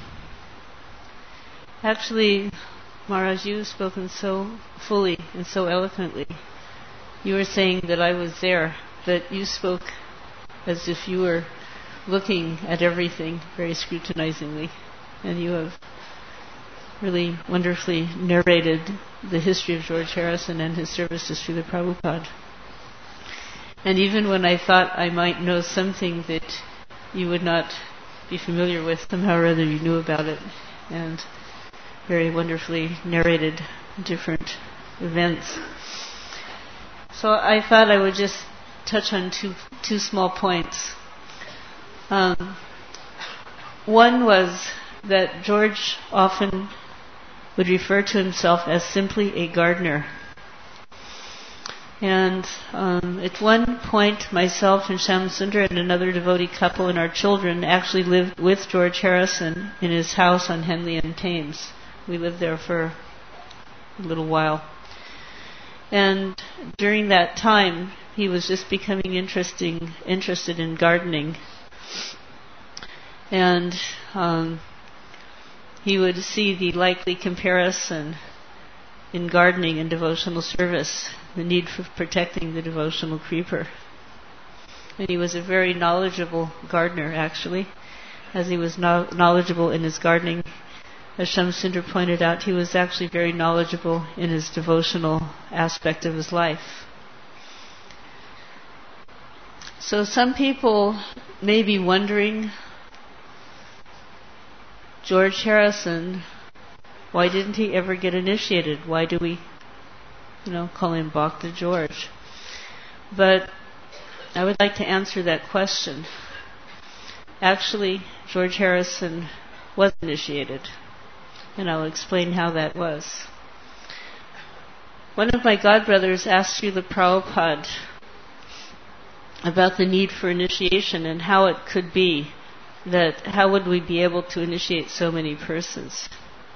Actually, Maharaj, you have spoken so fully and so eloquently. You were saying that I was there, but you spoke as if you were looking at everything very scrutinizingly. And you have really wonderfully narrated the history of George Harrison and his service to Srila Prabhupada. And even when I thought I might know something that you would not be familiar with, somehow or other you knew about it, and very wonderfully narrated different events. So I thought I would just touch on two two small points. Um, one was that George often would refer to himself as simply a gardener. And um, at one point, myself and Shyam Sundar and another devotee couple and our children actually lived with George Harrison in his house on Henley and Thames. We lived there for a little while. And during that time, he was just becoming interesting, interested in gardening. And um, he would see the likely comparison in gardening and devotional service, the need for protecting the devotional creeper. And he was a very knowledgeable gardener, actually. As he was no- knowledgeable in his gardening, as Shyam Sundar pointed out, he was actually very knowledgeable in his devotional aspect of his life. So some people may be wondering, George Harrison, why didn't he ever get initiated? Why do we, you know, call him Bhakta George? But I would like to answer that question. Actually, George Harrison was initiated, and I'll explain how that was. One of my godbrothers asked Srila Prabhupada about the need for initiation and how it could be that how would we be able to initiate so many persons.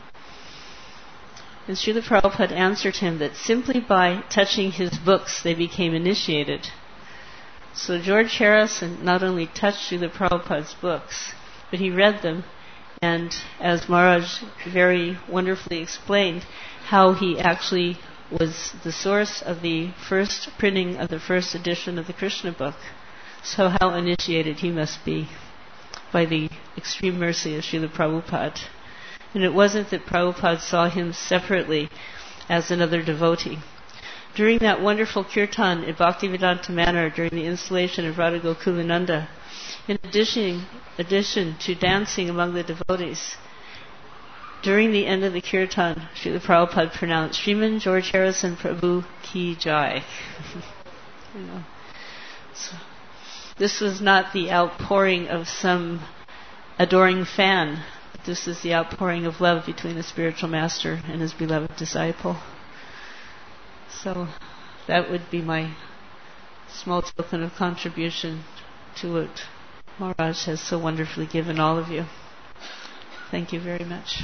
And Srila Prabhupada answered him that simply by touching his books they became initiated. So George Harrison not only touched Srila Prabhupada's books, but he read them, and as Maharaj very wonderfully explained, how he actually was the source of the first printing of the first edition of the Krishna book. So how initiated he must be by the extreme mercy of Srila Prabhupada. And it wasn't that Prabhupada saw him separately as another devotee. During that wonderful kirtan at Bhaktivedanta Manor during the installation of Radha Gokulananda, in addition, addition to dancing among the devotees, during the end of the kirtan, Srila Prabhupada pronounced, Sriman George Harrison Prabhu Ki Jai. you know. So, this was not the outpouring of some adoring fan. This is the outpouring of love between the spiritual master and his beloved disciple. So that would be my small token of contribution to what Maharaj has so wonderfully given all of you. Thank you very much.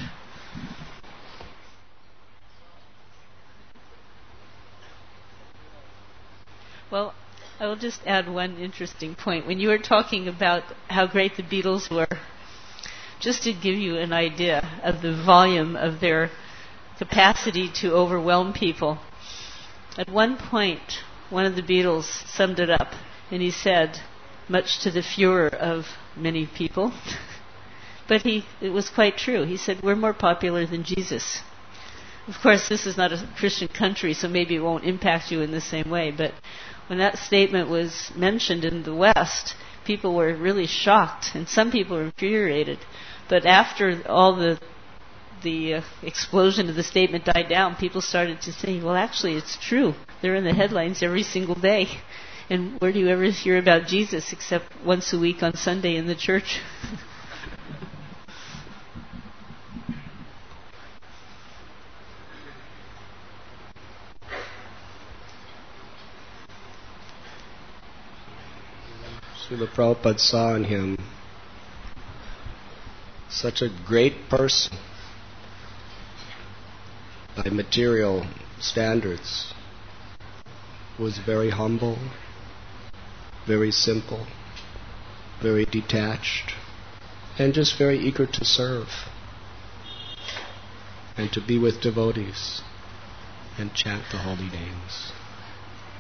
Well, I will just add one interesting point. When you were talking about how great the Beatles were, just to give you an idea of the volume of their capacity to overwhelm people, at one point, one of the Beatles summed it up, and he said, much to the furor of many people, but he it was quite true. He said, we're more popular than Jesus. Of course, this is not a Christian country, so maybe it won't impact you in the same way, but when that statement was mentioned in the West, people were really shocked, and some people were infuriated. But after all the the uh, explosion of the statement died down, people started to say, well, actually, it's true. They're in the headlines every single day. And where do you ever hear about Jesus except once a week on Sunday in the church? Srila Prabhupada saw in him such a great person by material standards, was very humble, very simple, very detached, and just very eager to serve and to be with devotees and chant the holy names.